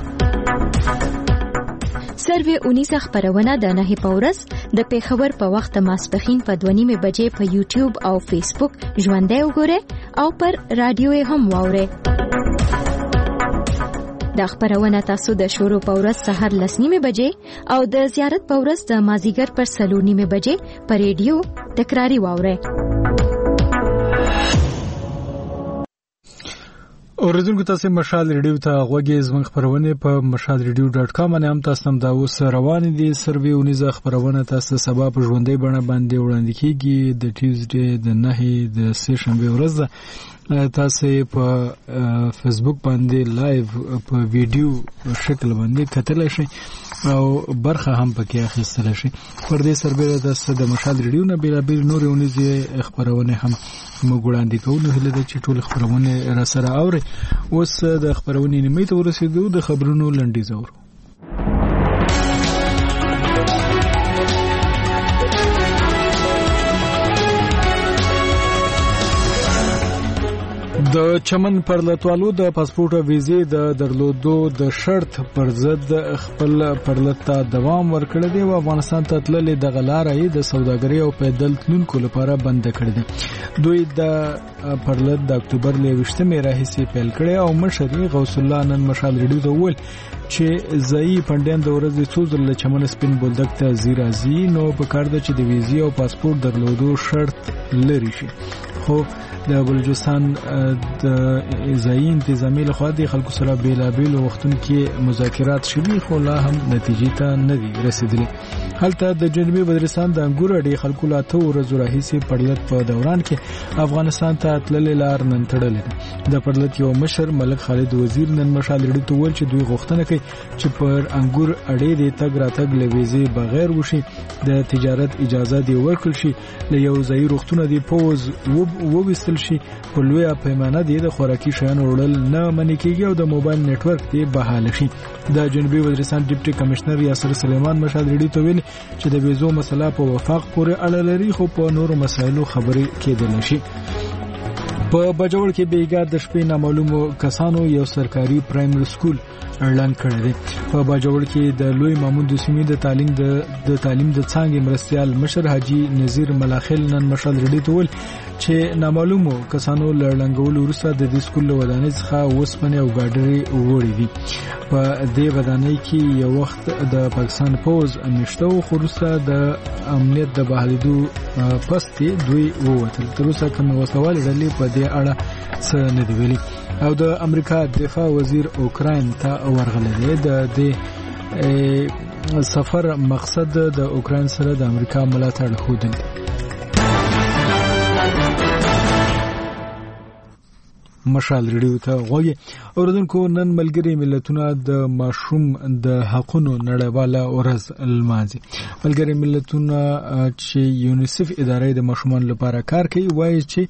سروې 19 خپرونه د 9 په ورځ د پېښور په وخت ماسپښین په 2:30 بجې په یوټیوب او فیسبوک ژوندۍ وګورئ او پر رادیو هم واورئ. د خبرونه تاسو د شروع په ورځ سحر 9:30 بجې او د زیارت په ورځ د مازیګر پر 4:30 بجې په ریډیو تکراری واورئ. اوریدونکو تاسو مشال ریډیو ته غوږی زموږ خبرونه په mashalradio.com باندې هم تاسو هم دا اوس روان دي. سروي ونیزه خبرونه تاسو سبا په ژوندۍ بڼه باندې وړاندې کیږي د ټیوزډے د 9 د سه شنبه ورځ تاسو په فیسبوک باندې لایو په ویډیو شکل باندې کتل شي او برخه هم پکې اخیستل شي. پر دې سربېره تاسو د مشال ریډیو نه بیلابیل نور ونیزه خبرونه هم مګوړاندې کوو. هله د چټول خبرونه را سره اوري. اوس د خبرونه نیمه ته ورسېدو. د خبرونو لنډیز اورو. د چمن پر لټوالو د پاسپورت او ویزې د درلودو د شرط پر ضد خپل پرلطه دوام ورکړی دی او افغانستان ته تللې د غلارې د سوداګرۍ او پیدل تلونکو لپاره بند کړی دی. دوی د پرلط د اکتوبر ل 28 راهیسې پیل کړی او مشر غوث الله نن مشال ریډیو ته وویل چې ځای پندین د ورځې څو ځله چمن سپین بولدک ته زیرازي نو په کار ده چې د ویزې او پاسپورت درلودو شرط لري شي. خو د بلوچستان د ځای انتظامی لخوا د خلکو سره بیلابیل وختونو کې مذاکرات شوي خو لا هم نتیجې ته نه دي رسیدلي. هلته د جنوبي بدرستان د انګور اډې خلکو لا ته ورځو راهیسې پرلط په دوران کې افغانستان ته تللې لار نن تړلې. د پرلط یو مشر ملک خالد وزیر نن مشال ریډیو ته ویل چې دوی غوښتنه کوي چې پر انګور اډې د تګ راتګ له ویزې بغیر وشي، د تجارت اجازه دی ورکړل شي، له یو ځای روغتونه دی پوز وویستل شي، په لوی پیمانه دی د خوراکي شیانو وړل نه منې کیږي او د موبایل نتورک دی بحال شي. د جنوبي وزیرستان ډیپټي کمشنر یاسر سلیمان مشال ریډیو ته ویل چې د ویزو مسله په وفاق پورې اړه لري خو په نورو مسایلو خبرې کېدل شي. په بجوړ کې بیګا د شپې نامعلومو کسانو یو سرکاري پرایمري سکول اعلان کړی دی. په بجوړ کې د لوی محمود سیمې د تعلیم د څانګې مرستيال مشر حاجی نذیر ملاخل نن مشال ریډیو ته ویل چې نامعلومو کسانو لړنګول ورسره د دې سکول ودانۍ څخه وسپنه او ګاډري وړي دي. په دې ودانۍ کې یو وخت د پاکستان پوز نشته او خروسه د امنیت د بحالیدو پستې دوی ووتل. تر اوسه کوم وسوال ډلې په دې اړه څه نه دی ویلي. او د امریکا دفاع وزیر اوکراین ته ورغلی دی. د سفر مقصد د اوکراین سره د امریکا ملاتړ ښودل. مشال ریډیو ته غوږی اوردونکو نن ملګری ملتونه د ماشوم د حقوقو نړیواله ورځ لمانځي. ملګری ملتونه چې یونیسف ادارې د ماشومان لپاره کار کوي وایي چې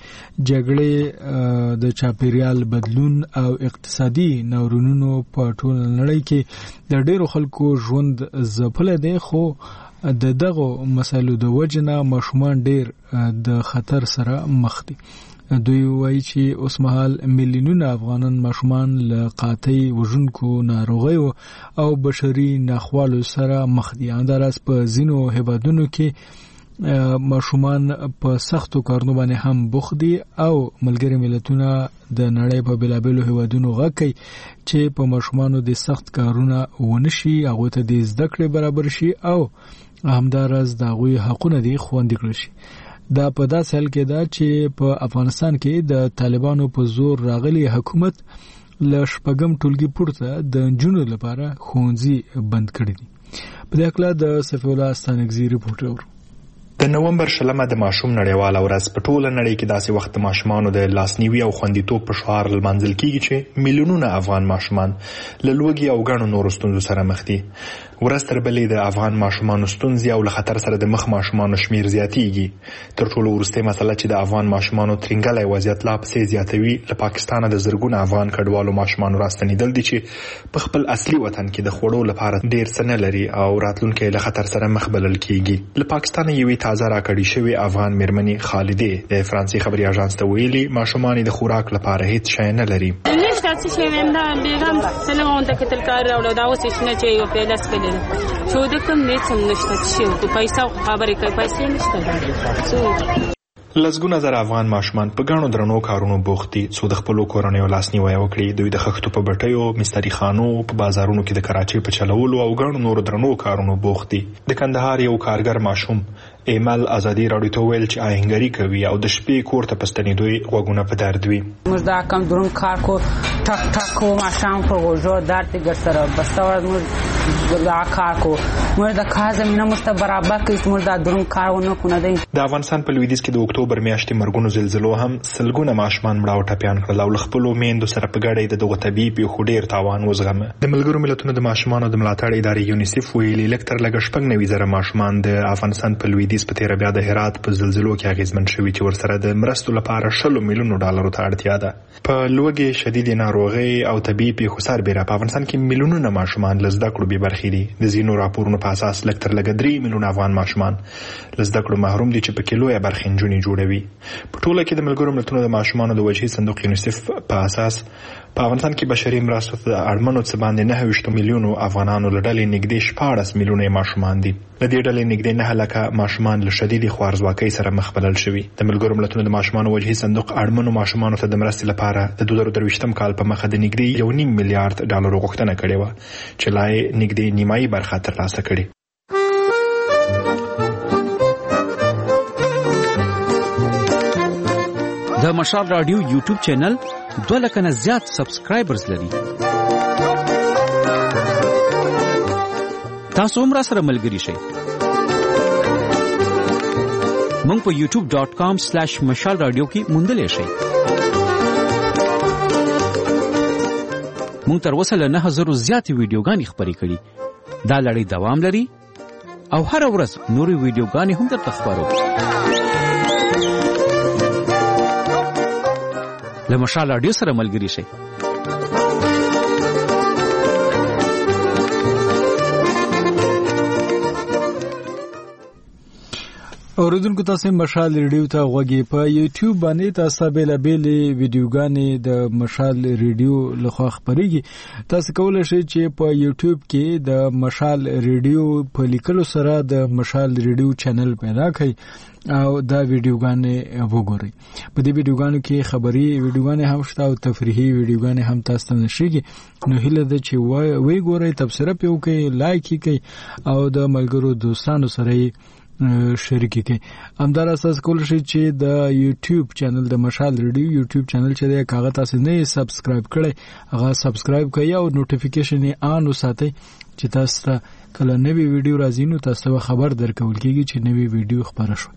جګړې د چاپیریال بدلون او اقتصادي ناورینونو په ټول نړۍ کې د ډیرو خلکو ژوند ځپل دي خو د دغه مسایلو د وجنه ماشومان ډیر د خطر سره مخ دي. دوی وایي چې اوس مهال میلیونونه افغانان ماشومان له قحطۍ وژونکو ناروغیو او بشري ناخوالو سره مخ دي. همداراز په ځینو هیوادونو کې ماشومان په سختو کارونو باندې هم بوخت دي او ملګری ملتونه د نړۍ په بیلابیلو هیوادونو غږی چې په ماشومانو د سخت کارونه ونشي هغه ته د زده کړې برابر شي او همداراز د هغوی حقونه دي خوندي کړي شي. دا په داسې حال کې ده چې په افغانستان کې د طالبانو په زور راغلي حکومت له شپږم ټولګي پورته د نجونو لپاره ښوونځي بند کړي دي. په دې اړه د صفی الله استانکزي ریپورټ اورو. د نومبر 10 د ماشوم نړیواله ورځ په ټوله نړۍ کې داسې وخت ماشومانو د لاسنیوي او خوندیتوب په شعار لمانځل کیږي چې میلیونونه افغان ماشومان له لوږې او ګڼو نورو ستونزو سره مخ دي. ورځ تر بلې د افغان ماشومانو ستونزې او له خطر سره د مخ ماشومانو شمیر زیاتېږي. تر ټولو وروستۍ مسله چې د افغان ماشومانو ترنګلی وضعیت لا پسې زیاتوي له پاکستانه د زرګونه افغان کډوالو ماشومانو راستنېدل دي چې په خپل اصلي وطن کې د خوړو لپاره ډیر څه نه لري او راتلونکی له خطر سره مخ بلل کیږي. له پاکستانه یوې تازه راکړې شوې افغان میرمنې خالدې د فرانسې خبري اژانس ته ویلي ماشومان د خوراک لپاره هیڅ شی نه لري. نشته چې ویندا بیغم سلام ته کتل کار راوړو دا اوس نشته چې یو پیلاس کړي شو د کوم نیت نشته چې په پیسې خبرې کوي پیسې نشته. لسګونه زره افغان ماشومان په ګڼو درنو کارونو بوخت دي، څو د خپلو کورنیو لاسنیوی وکړي. دوی د خښتو په بټیو، مستري خانو، په بازارونو کې د کراچۍ په چلولو او ګڼو نورو درنو کارونو بوخت دي. د کندهار یو کارګر ماشوم ایمل ازادي راډیو ته ویل چې آهنګري کوي او د شپې کور ته په ستنېدو یې غوږونه په درد وي. موږ دا کم درون کار کو ټک ټک کو ماښام په غوږو درد یې ګرسره بسته ورځ موږ دا کار کو. موږ د کار زمینه موږ ته برابر کړي چې موږ دا درون کار ونه کړو. د افغانستان په لویدیځ کې د اکتوبر میاشتې مرګونو زلزلو هم سلګونه ماشومان مړه او ټپیان کړل او له خپلو میندو سره په ګډه د دغو طبیعي پیښو ډېر تاوان وزغمه. د ملګرو ملتونو د ماشومانو د ملاتړ ادارې یونیسف ویلي لږ تر لږه 90,000 ماشومان د افغانستان په لویدیځ په تیره بیا د هرات په زلزلو کې اغیزمن شوي چې ورسره د مرستو لپاره $100 ملیون ته اړتیا ده. په لوږې، شدیدې ناروغۍ او طبیعي پیښو سربېره په افغانستان کې میلیونونه ماشومان له زده کړو بې برخې دي. د ځینو راپورونو په اساس لږ تر لږه 3 میلیونه افغان ماشومان له زده کړو محروم دي چې پکې لویه برخه نجونې جوړوي. په ټوله کې د ملګرو ملتونو د ماشومانو د وجهي صندوق یونیسف په اساس په افغانستان کې بشري مرستو ته د اړمنو څه باندې 29 میلیونو افغانانو له ډلې نږدې 14 میلیونه ماشومان دي. له دې ډلې نږدې 9 لکه ماشومان له شدیدې خوارځواکۍ سره مخ بلل شوي. د ملګرو ملتونو د ماشومانو وجهي صندوق اړمنو ماشومانو ته د مرستې لپاره د 2023 کال په مخه د نږدې $1.5 میلیارډ غوښتنه کړې وه چې لا یې نږدې نیمایي برخه ترلاسه کړې. د مشال رادیو یوټیوب چینل 2 لک نه زیات سبسکرایبرز لري. تاسو هم را سره ملګري شئ. مونږ په youtube.com/مشال رادیو کې موندلې شئ. مونږ تر اوسه له 9,000 زیاتې ویډیوګانې خپرې کړي. دا لړۍ دوام لري او هر ورځ نورې ویډیوګانې هم درته خپرو. له مشال رادیو سره ملګري شئ. اوریدونکو تاسو مشال ریډیو ته غوږی په یوټیوب باندې تاسو بیلابېل ویډیوګانې د مشال ریډیو لخوا خپرېږي. تاسو کولای شئ چې په یوټیوب کې د مشال ریډیو په لیکلو سره د مشال ریډیو چینل پیدا کړئ او دا ویډیوګانې وګورئ. په دې ویډیوګانو کې خبري ویډیوګانې هم شته او تفریحي ویډیوګانې هم تاسو ته نشيږي. نو هیله ده چې وی ګورئ، تبصره پیو کوئ، لایک کړئ او د ملګرو دوستانو سره شریک کړئ. همدار اساس کول شي چې د یوټیوب چینل د مشال ریډیو یوټیوب چینل چې د کاغذ تاسو نه سبسکرایب کړئ هغه سبسکرایب کړئ او نوټیفیکیشن یې آن وساتئ چې تاسو ته کله نوی ویډیو راځي نو تاسو خبر درکول کیږي چې نوی ویډیو خبره شو.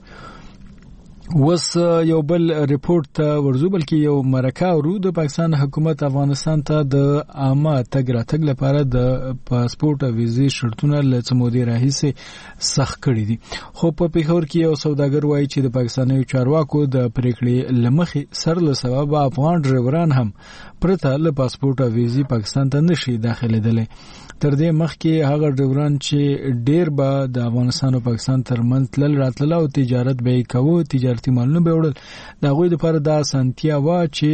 وس یو بل ریپورت ته ورزو بلکې یو مرکه ورو د پاکستان حکومت افغانستان ته د عامه تګ راتګ لپاره د پاسپورت او ویزې شرطونه له څمودې راهیسې سخت کړي دي. خو په پیښور کې یو سوداګر وایي چې د پاکستاني چارواکو د پریکړې لمخې سر له سبب افغان ډرایوران هم پرته له پاسپورت او ویزې پاکستان ته نشي داخليدل. تر دې مخکې هغه ډرایوران چې ډېر به د افغانستان او پاکستان ترمنځ تلل راتلل او تجارت به کوي، تجارتي مالونه به وړل، دا غوې لپاره د اسانتیا وا چې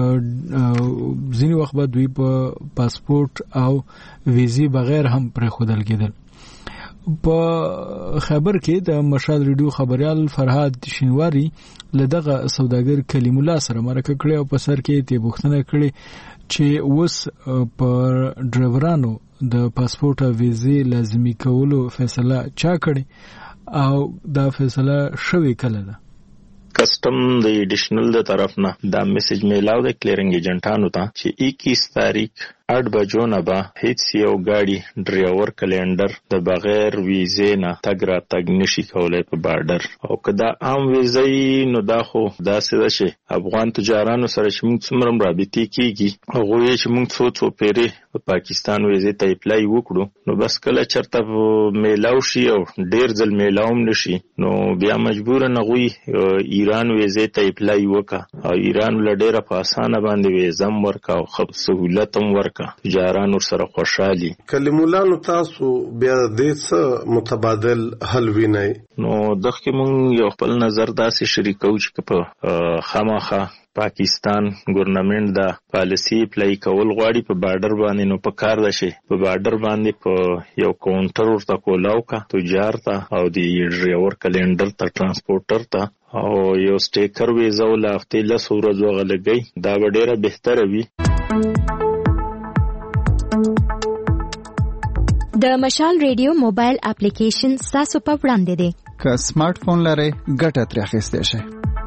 ځینې وخت به دوی په پاسپورت او ویزې بغیر هم پرې خودل کېدل. په خبر کې د مشال ریډیو خبريال فرهاد شینواری لدغه سوداګر کلیم الله سره مرکه کړې او په سر کې ته بوختنه کړې چې اوس پر ډرایورانو د پاسپورت او ویزې لازمي کولو فیصله چا کړې او دا فیصله شوې کله ده. کسٹم د ایډیشنل د طرف نه دا میسج میلاو د کلیرنګ ایجنټانو ته چې 21 تاریخ 8 بجو نه به هیڅ یو گاڑی ډرایور کلندر د بغیر ویزې نه تګ را تګ نشي کولای په بارډر. او کدا عام ویزې نو دا خو دا څه شي افغان تجارانو سره چې موږ څومره رابطې کیږي هغه چې موږ څو پیری په پاکستان ویزې ته اپلای وکړو نو بس کله چرته میلاو شي او ډیر ځل میلاوم نشي نو بیا مجبور نه غوي ایران ویزې ته اپلای وکا او ایران لډیره په اسانه باندې ویزم ورکا او خپ سہولت هم ورکا تجاران سره خوشحالي. کلمولانو تاسو بیا د څه متبادل حل وینئ؟ نو دغه مونږ یو خپل نظر داسې شریکو چې په خامخا پاکستان ګورنمنت دا پالیسی پلی کول غواړي په بارډر باندې، نو په کار ده شي په بارډر باندې په یو کاونټر ورته کولاو کا تجار ته او د ډرایور کلندر ته ترانسپورټر ته او یو سټیکر ویزا ول هفتې 10 ورځې غلګي، دا به ډیره بهتره وي. د مشال ریډیو موبایل اپلیکیشن تاسو په وړاندې دی. که سمارټ فون لرئ ګټه ترې اخیستی شئ.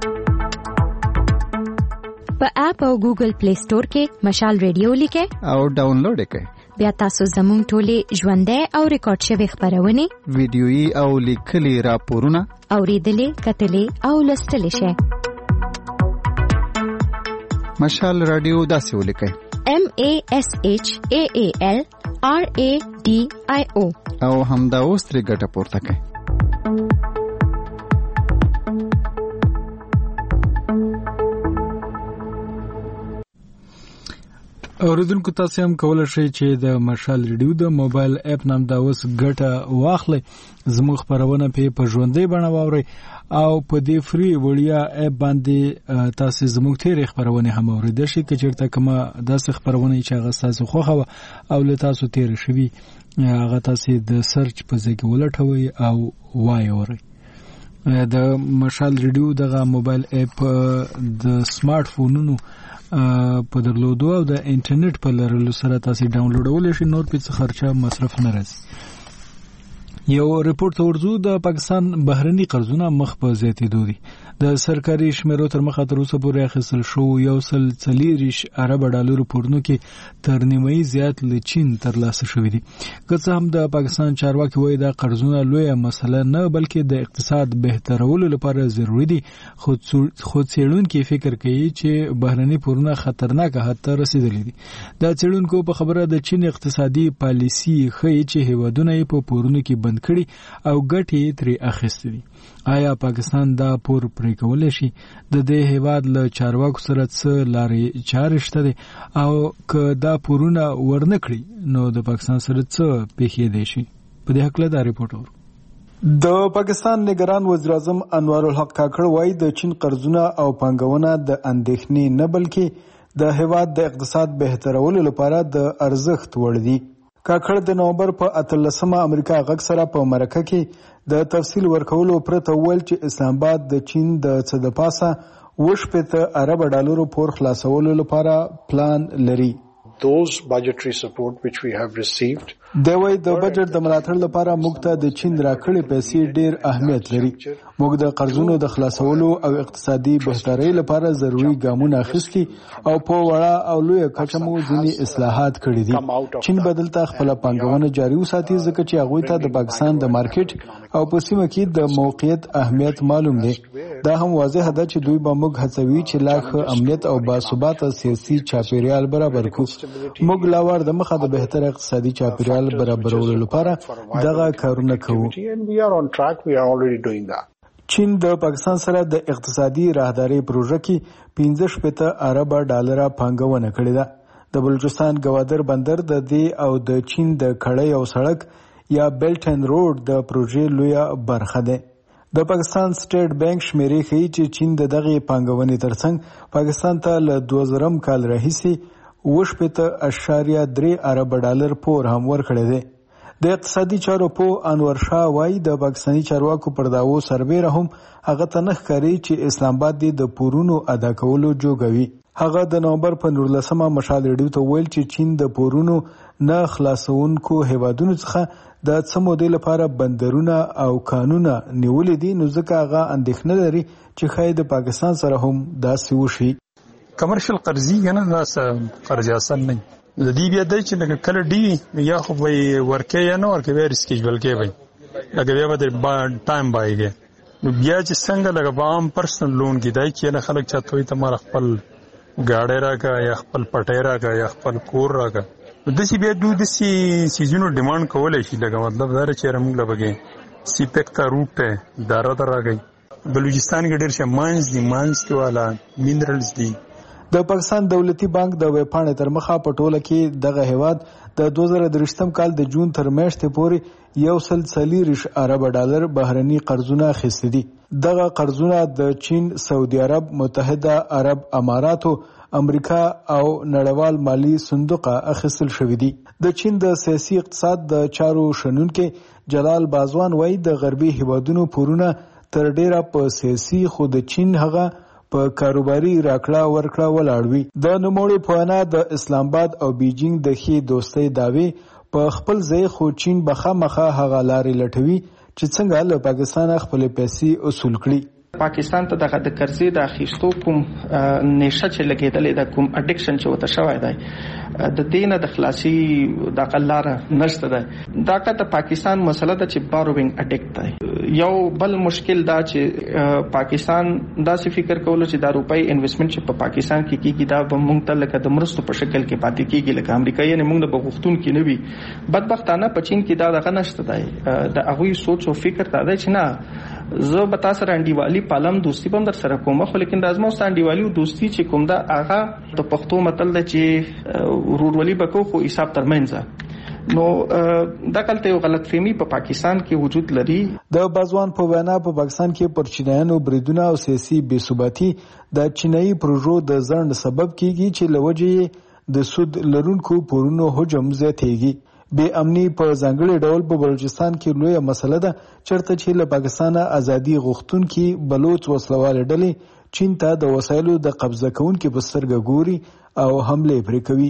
په اپ او ګوګل پلی سٹور کې مشال ریډیو لیکئ او ډاونلوډ یې کړئ. بیا تاسو زموږ ټولې ژوندۍ او ریکارډ شوې خپرونې، ویډیويي او لیکلي راپورونه اورېدلې، کتلې او لوستلې شئ. مشال رادیو داسې ولیکئ: MASHAAL RADIO او همدا اوس ترې ګټه پورته کړئ. اوریدونکو تاسو هم کولای شئ چې د مشال ریډیو د موبایل اپ نام دا اوس ګټه واخلئ. زموږ خبرونه په ژوندۍ بڼه واورئ او په دې فری وړیا اپ باندې تاسو زموږ تیرې خبرونه هم اوریدئ شئ. که چېرته کومه داسې خبرونه چې هغه تاسو خوښه او له تاسو تیر شوي هغه تاسو د سرچ په ځای کې ولټوئ او وایورئ. د مشال ریډیو دغه موبایل اپ د سمارټ فونونو په درلودو او د انټرنیټ په لرلو سره تاسو ډاونلوډولای شئ، نور په څه خرچه مصرف نه راځي. یو ریپورت ورزو د پاکستان بهرني قرضونه مخ په زیاتېدو دي. د سرکاري شمیرو تر مخه تر اوسه پورې اخیستل شو 140 ارب ډالر پورنو کې تر نیمایي زیات له چین ترلاسه شوی دي. که څه هم د پاکستان چارواکي وایي دا قرضونه لویه مسله نه بلکې د اقتصاد بهترولو لپاره ضروري دي، خو څېړونکي فکر کوي چې بهرني پورونه خطرناک حد ته رسیدلي دي. دا څېړونکو په خبره د چین اقتصادي پالیسي ښیي چې هیوادونه یې په پورونو کې بند کړي او ګټې ترې اخیستې دي. آیا پاکستان دا پور پرې کولی شي؟ د دې هیواد له چارواکو سره څه لارې چارې شته دي او که دا پورونه ورنه کړي نو د پاکستان سره څه پیښیدای شي؟ په دې هکله دا ریپورټ ورو. د پاکستان نگران وزیر اعظم انوار الحق کاکړ وایي د چین قرضونه او پانګونه د اندېښنې نه بلکې د هیواد د اقتصاد بهترولو لپاره د ارزښت وړ دي. کاکړ د نومبر په 18 امریکا غږ سره په مرکه کې د تفصیل ورکولو پرته ویل چې اسلام آباد د چین د څه د پاسه 80 ارب ډالرو پور خلاصولو لپاره پلان لري. Those budgetary support which we have received د وای د بجټ د ملاتړ لپاره موږ ته د چین راکړې پیسې ډېر اهمیت لري. موږ د قرضونو د خلاصولو او اقتصادي بهترۍ لپاره ضروري ګامونه اخیستي او په وړه او لوی کچه مو ځینې اصلاحات کړي دي. چین بدلته خپل پانګونه جاري وساتي ځکه چې هغوی ته د پاکستان د مارکیټ او په سیمه کې د موقعیت اهمیت معلوم دی. دا هم واضح ده چې دوی به موږ هڅوي چې لا ښه امنیت او باثباته سیاسي چاپیریال برابر کړو. موږ لا ور د مخه د بهتر اقتصادي چاپیریال برابرولو لپاره دغه کارونه کوو. چین د پاکستان سره د اقتصادي راهداري پروژه کې 15 ارب ډالر پانګونه کړې ده. د بلوچستان گوادر بندر د دې او د چین د کړۍ او سړک یا بیلټ اینڈ روډ د پروژې لویه برخه ده. د پاکستان سټیټ بانک شمیرې ښیي چې چین د دغه پانګونې ترڅنګ پاکستان ته له 2000 کال راهیسې 8.3 ارب ډالر پور هم ورکړی دی. د اقتصادي چارو په انور شاه وایي د پاکستاني چارواکو پر داوو سربیره هم هغه ته نه ښکاري چې اسلام آباد د پورونو ادا کولو جوګوي. هغه د نومبر په 19 مشال ریډیو ته ویل چې چین د پورونو نه خلاصونکو هیوادونو څخه د څه مودې لپاره بندرونه او کانونه نیولې دي، نو ځکه هغه اندېښنه لري چې ښایي د پاکستان سره هم داسې وشي. کمرشل قرضی کنه دا قرض اصل نه د دې بیا د چې کله دی یا خو وي ورکه یا نه ورکه ویر سکیجول کې وي لکه بیا د ټایم بایږي نو بیا چې څنګه لکه عام پرسنل لون کې دای چې نه خلک چاته وي تمہارا خپل گاډي راکا یا خپل پټي راکا یا خپل کور راکا د سی بیا د سی سیزونو ډیماند کولای شي لکه مطلب دا چې رمغ لبګي سی پک تا روټ ته دارا راغی. بلوچستان کې ډېر شه مانز دي، مانز کې والا مینرالز دي. د پاکستان دولتي بانک د ویبپاڼې تر مخه په ټوله کې دغه هیواد د 2023 کال د جون تر میاشتې پورې 140 ارب ډالر بهرني قرضونه اخیستي دي. دغه قرضونه د چین، سعودي عرب، متحده عرب اماراتو، امریکا او نړیوال مالی صندوق اخیستل شوی دي. د چین د سیاسي اقتصاد د چارو شنونکي جلال بازوان وایي د غربي هیوادونو پورونه تر ډیره په سیاسي خو د چین هغه په کاروباري راکړه ورکړه ولاړ وي. د نوموړي په وینا د اسلام آباد او بیجینګ د ښې دوستۍ دعوې په خپل ځای خو چین به خامخا هغه لارې لټوي چې څنګه له پاکستان خپل پیسې اصول کړي. پاکستان ته دغه د قرضې د اخیستو کوم نشه چې لګېدلې د کوم اډیکشن چې وته شوی دی د دینه د خلاصي د قلاره نشته ده. دا د پاکستان مسله ده چې باروینګ اډیکټ دی. یو بل مشکل دا چې پاکستان دا څه فکر کول چې دا روپۍ انویسټمنټ چې په پاکستان کې کیږي دا به مونږ ته لکه د مرستو په شکل کې پاتې کیږي لکه امریکایي نه مونږ د بغښتون کې نه وي. بدبختانه په چین کې دا دغه نشته دی. د هغوی سوچ او فکر دا دی چې نه زه به تاسو سره انډیوالي پالم دوستي به در سره کوم خو لیکن راځم اوس انډیوالي او دوستي چې کوم دا هغه د پښتو متل دی چې ورورولي بکو خو حساب ترمنځ نو دا کلته یو غلط فهمي په پاکستان کې وجود لري. د بازوان په وینا په پاکستان کې پر چینایانو بریدونه او سیاسي بې ثباتي د چینایي پروژو د ځنډ سبب کیږي چې لوجې د سود لرونکو پورونو حجم زیاتېږي. بې امني په ځانګړي ډول په بلوچستان کې لویه مسله ده چېرته چې له پاکستانه ازادي غوښتونکي بلوچ وسلوالې ډلې چین ته د وسایلو د قبضه کوونکي په سترګه ګوري او حملې پرې کوي.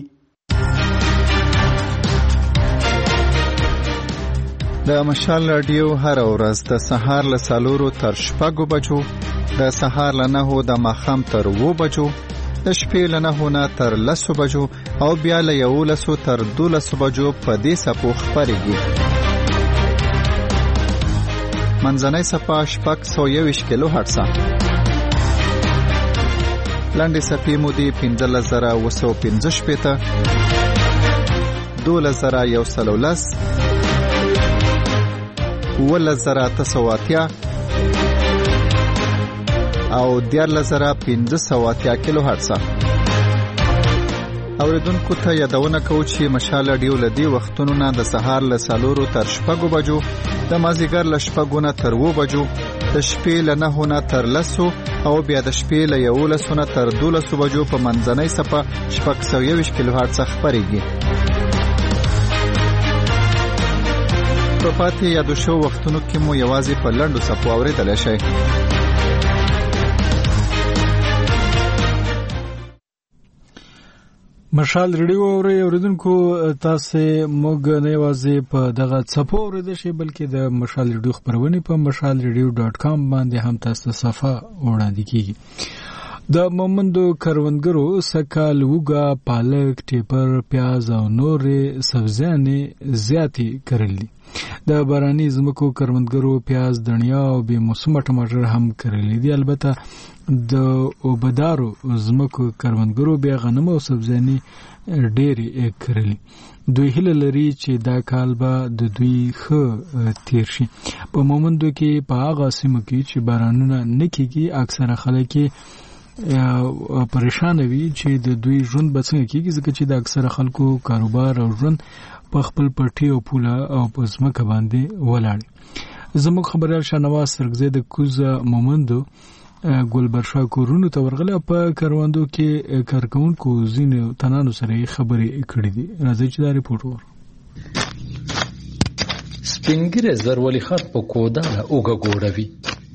د مشال رادیو هر ورځ د سهار له 4 تر 6 بجو، د سهار له 9 د ماښام تر 2 بجو، د شپې له 9 نه تر 10 بجو او بیا له 11 تر 12 بجو په دې سپو خبرېږي. منځنۍ سپه 621 کیلو هرتز، لاندې سپې مودې 15915 12110 11880 او 14580 کیلو هرتز. اوریدونکو ته یادونه کوو چې مشال رادیو لدی وختونو نه د سهار له 4 تر 6 بجو، د مازیګر له 6 نه تر 2 بجو، د شپې له 9 نه تر 10 او بیا د شپې له 11 نه تر 12 بجو په منځنۍ سپه 621 کیلو هرتز خبرېږي. په پاتې یادو شو وختونو کې مو یوازې په لنډو سپو اورېدلی شئ. مشال ریډیو اوریدونکو تاسو موږ نه یوازې په دغه څپو اوریدل شي بلکې د مشال ریډیو خبرونه په mashalradio.com باندې هم تاسو صفحه وړاندې کیږي. د مومندو کروندګرو سکه، لوګه، پالک، ټیپر، پیاز او نورې سبزیانې زیاتې کرل دي. د باراني زمکو کروندګرو پیاز، دڼیا او بې موسمه ټماټر هم کرل دي. البته د اوبدارو زمکو کروندګرو بیا غنم او سبزیانې ډېرې کرلي. دوی هیله لري چې دا کال به د دوی ښه تیر شي. په مومندو کې په هغه سیمو کې چې بارانونه نه کېږي اکثره خلک پریشان وي چې د دوی ژوند به څنګه کېږي، ځکه چې د اکثره خلکو کاروبار او ژوند په خپل پټي او پوله او په ځمکه باندې ولاړ. زموږ خبريال شاهنواز سرګزی د کوزه مومندو ګلبرشا کورونو ته ورغله په کاروندو کې کارکونکو زینو تنانو سره خبرې کړې دي. راځي چې دا ریپورت ور سپینګره زرولي خط په کودا اوګه ګوروي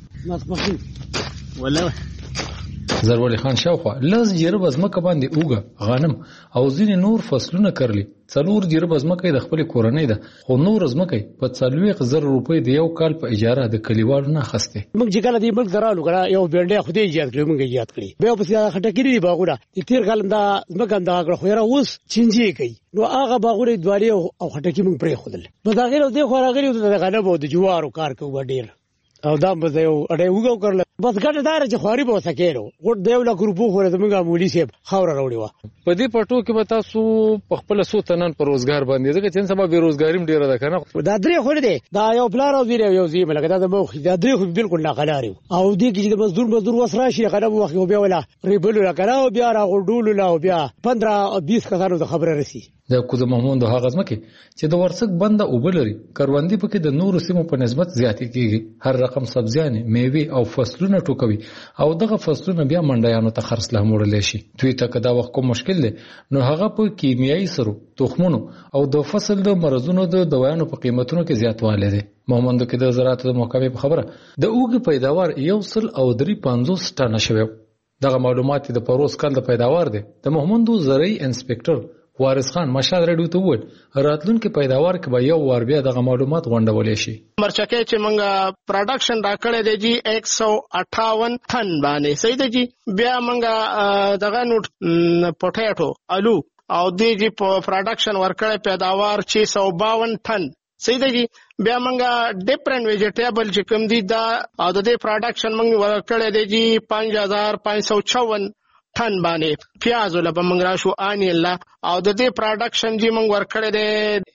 ولا زرولي خان شاوخوا لاس جرب ازمکه باندې اوګه غنم او ځینې نور فصلونه کرلی. څلور جرب ازمکه د خپل کورنۍ ده، خو نور ازمکه په 40,000 روپۍ د یو کال په اجاره د کلیوالو نه خسته. موږ چې کله دې ملک درالو کړه یو بینډه خو دې ایجاد کړو، موږ ایجاد کړی به په سیاده خټکری دی باغونه د تیر کال دا ازمکه دا کړ خو را اوس چینجی کوي. نو هغه باغونه دوالي او خټکی موږ پرې خودل. په دا غیر دې خو راغلی د غنم او د جوارو کار کوو ډیر او دا به یو اړې وګو کړل. بس ګټه دار چې خواري به وسکېرو غټ دیو لا ګروپو خو زمونږه مولي صاحب خاور راوړي و په دې پټو کې به تاسو په خپل سوتنن پر روزګار باندې ځکه چې سبا بیروزګاری ډیره ده کنه دا درې خو دې دا یو پلار او ویره یو زی ملګری دا مو دا درې خو بالکل نه غلاري او دې کې د مزدور وسره شي غره وخت بیا ولا ریبل لا کرا او بیا را غډول لا او بیا 15-20 کسانو د خبره رسی د کوزه محمود هغه ځمکه چې د ورڅک بنده وبلري کروندې پکې د نورو سیمو په نسبت زیاتې کیږي هر رقم سبزیانې میوه او فصلونه ټوکوي او دغه فصلونه بیا منډیانو ته خرڅ له موړل شي دوی ته کدا وخت کوم مشکل دی نو هغه په کیمیاوي سرو تخمونو او د فصل د مرزونو د دوایانو په قیمتونو کې زیاتوالی دی محمد کې د زراعت د محکمې په خبره د اوګ پیداوار 1.350 ټن شوی دغه معلومات د پروس کال د پیداوار دی د محمد زرعي انسپکټر وارث خان مشال رډیو ته وویل راتلونکي پیداوار کې به یو وار بیا دغه معلومات غونډولې شي مرچکه چې موږ پروډکشن راکړی دی جی 158 ټن باندې صحیح دی جی بیا موږ دغه نوټ پټیټو الو او دی جی پروډکشن ورکړی پیداوار 652 ټن صحیح دی جی بیا موږ ډیفرنٹ ویجیټیبل چې کوم دي دا او د دې پروډکشن موږ ورکړی دی جی 5556 ټن باندې پیاز ول په منګرا شو ان الله او د دې پروډکشن جی موږ ورکړی دی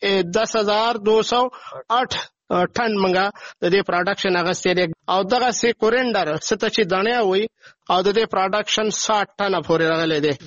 10208 ټن منګه د دې پروډکشن هغه سره او دغه سي کورندر ست چې دانه وي او د دې پروډکشن 60 ټن پورې راغلی دی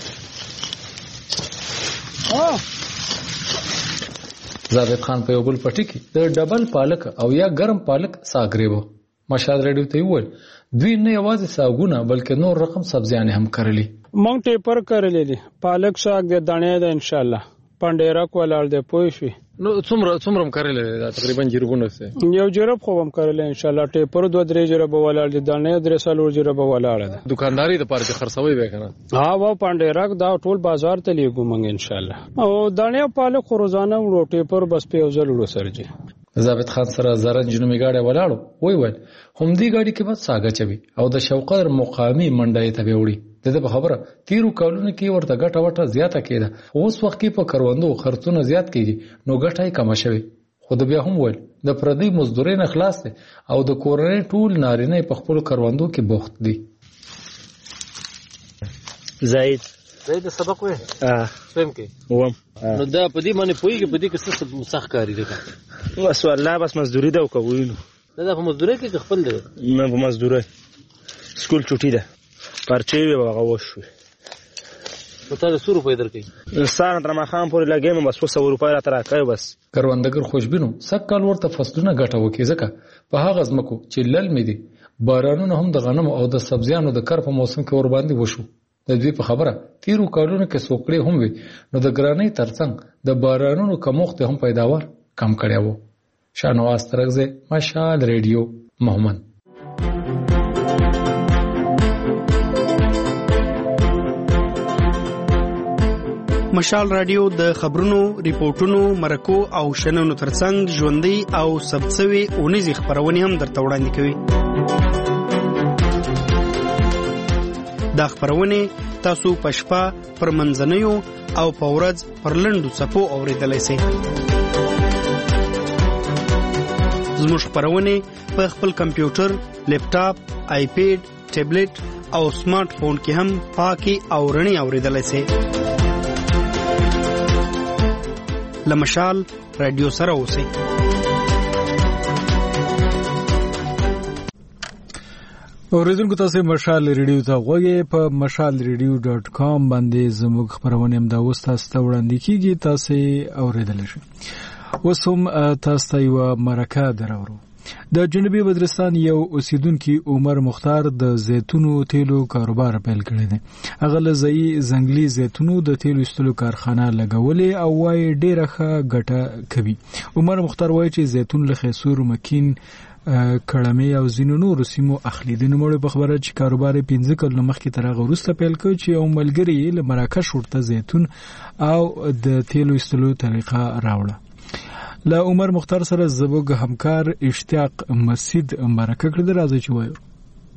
زاوید خان په یو بل پټی کې د ډبل پالک او یا ګرم پالک ساګریبو مشال رډیو ته ویل دوی نه یوازې ساګونه بلکې نور رقم سبزیانې هم کرلي مونږ ټیپر کرلې دي پالک ساګ د دانې ده ان شاء الله پندېرا کولال ده پوي شي نو څومره کرلې دا تقریبا جربونه سه یو جرب خو هم کرلې ان شاء الله ټیپر 2-3 جرب ولال دي دانې درې سالو جرب ولاړه ده دکانداري د پاره خرڅوي به کنه ها و پندېرا دا ټول بازار ته لیګو مونږ ان شاء الله او دانې پالک خو روزانه وړو ټیپر بس په ځل وړو سرجي ثابت خان سره زرنج نومي گاډي ولاړو وی هم دې گاډي کې بس ساګه چوي او د شوقدر مقامي منډای ته وړي دغه خبره تیرو کالونو کې ورته ګټه وټه زیاته کېده اوس وخت کې په کروندو خرڅونه زیات کیږي نو ګټه یې کم شوي خو د بیا هم ویل د پردي مزدورین خلاص او د کورنۍ ټول نارینه په خپل کروندو کې بوخت دي زید سبق وې فهم کې وم نو دا په دې باندې پويږي په دې کې څه مسخ کاری دی بس والله بس مزدوري ده او کوي نو دا په مزدوري کې خپل دی نه په مزدوري سکول چټي ده پرچې وي هغه وشو په تاسو 100 روپۍ درکې سان تر ما خام پورې لګیم بس 100 روپۍ را تر راکای بس کروندګر خوشبینو سکه ورته فصلونه ګټه وکي ځکه په هغه ځمکو چې لل مې دي بارانونه هم د غنمو او د سبزیانو د کر په موسم کې ور باندې وشو د دې په خبره تیرو کارونو کې سوکړې هم وي نو د ګرانۍ ترڅنګ د بارانونو کموخت هم پیداوار کم کړی وو شانواز ترغزه مشال ریډیو محمد مشال رادیو د خبرونو ریپورتونو مرکو او شننو ترڅنګ ژوندۍ او سبڅوي اونیزي خبرونه هم درته وړاندې کوي دا خبرونه تاسو پښپا پر منځنیو او پورز پر لندو صفو اوریدلای شئ زموږ خبرونه په خپل کمپیوټر لیپټاپ آیپیډ ټابلیټ او سمارټ فون کې هم پاکي او رڼي اوریدلای شئ لمشال رادیو سره اوسئ اوریدونکو تاسو مشال ریډیو ته غوږی په mashalradio.com باندې زموږ خبرونه هم دا اوس تاسو ته وړاندې کیږي تاسو اوریدل شئ وسوم تاسو یو مرکه درورو د جنوبي بدرستان یو اوسیدونکو عمر مختار د زیتونو تیلو کاروبار پیل کړی دی هغه لزئی زنګلي زیتونو د تیلو استلو کارخانه لګولې او وايي ډیره ښه ګټه کوي عمر مختار وايي چې زیتون له خیسور مکین کړمې او زینو نور سیمو اخلي د نوموړي په خبره چې کاروبار 15 کلونو مخکې تر هغه وروسته پیل کړ چې یو ملګری له مراکش ورته زیتون او د تیلو استلو طریقه راوړه لا عمر مختار سره زبوګ همکار اشتیاق مسجد مرکه کړل راځي چې وایو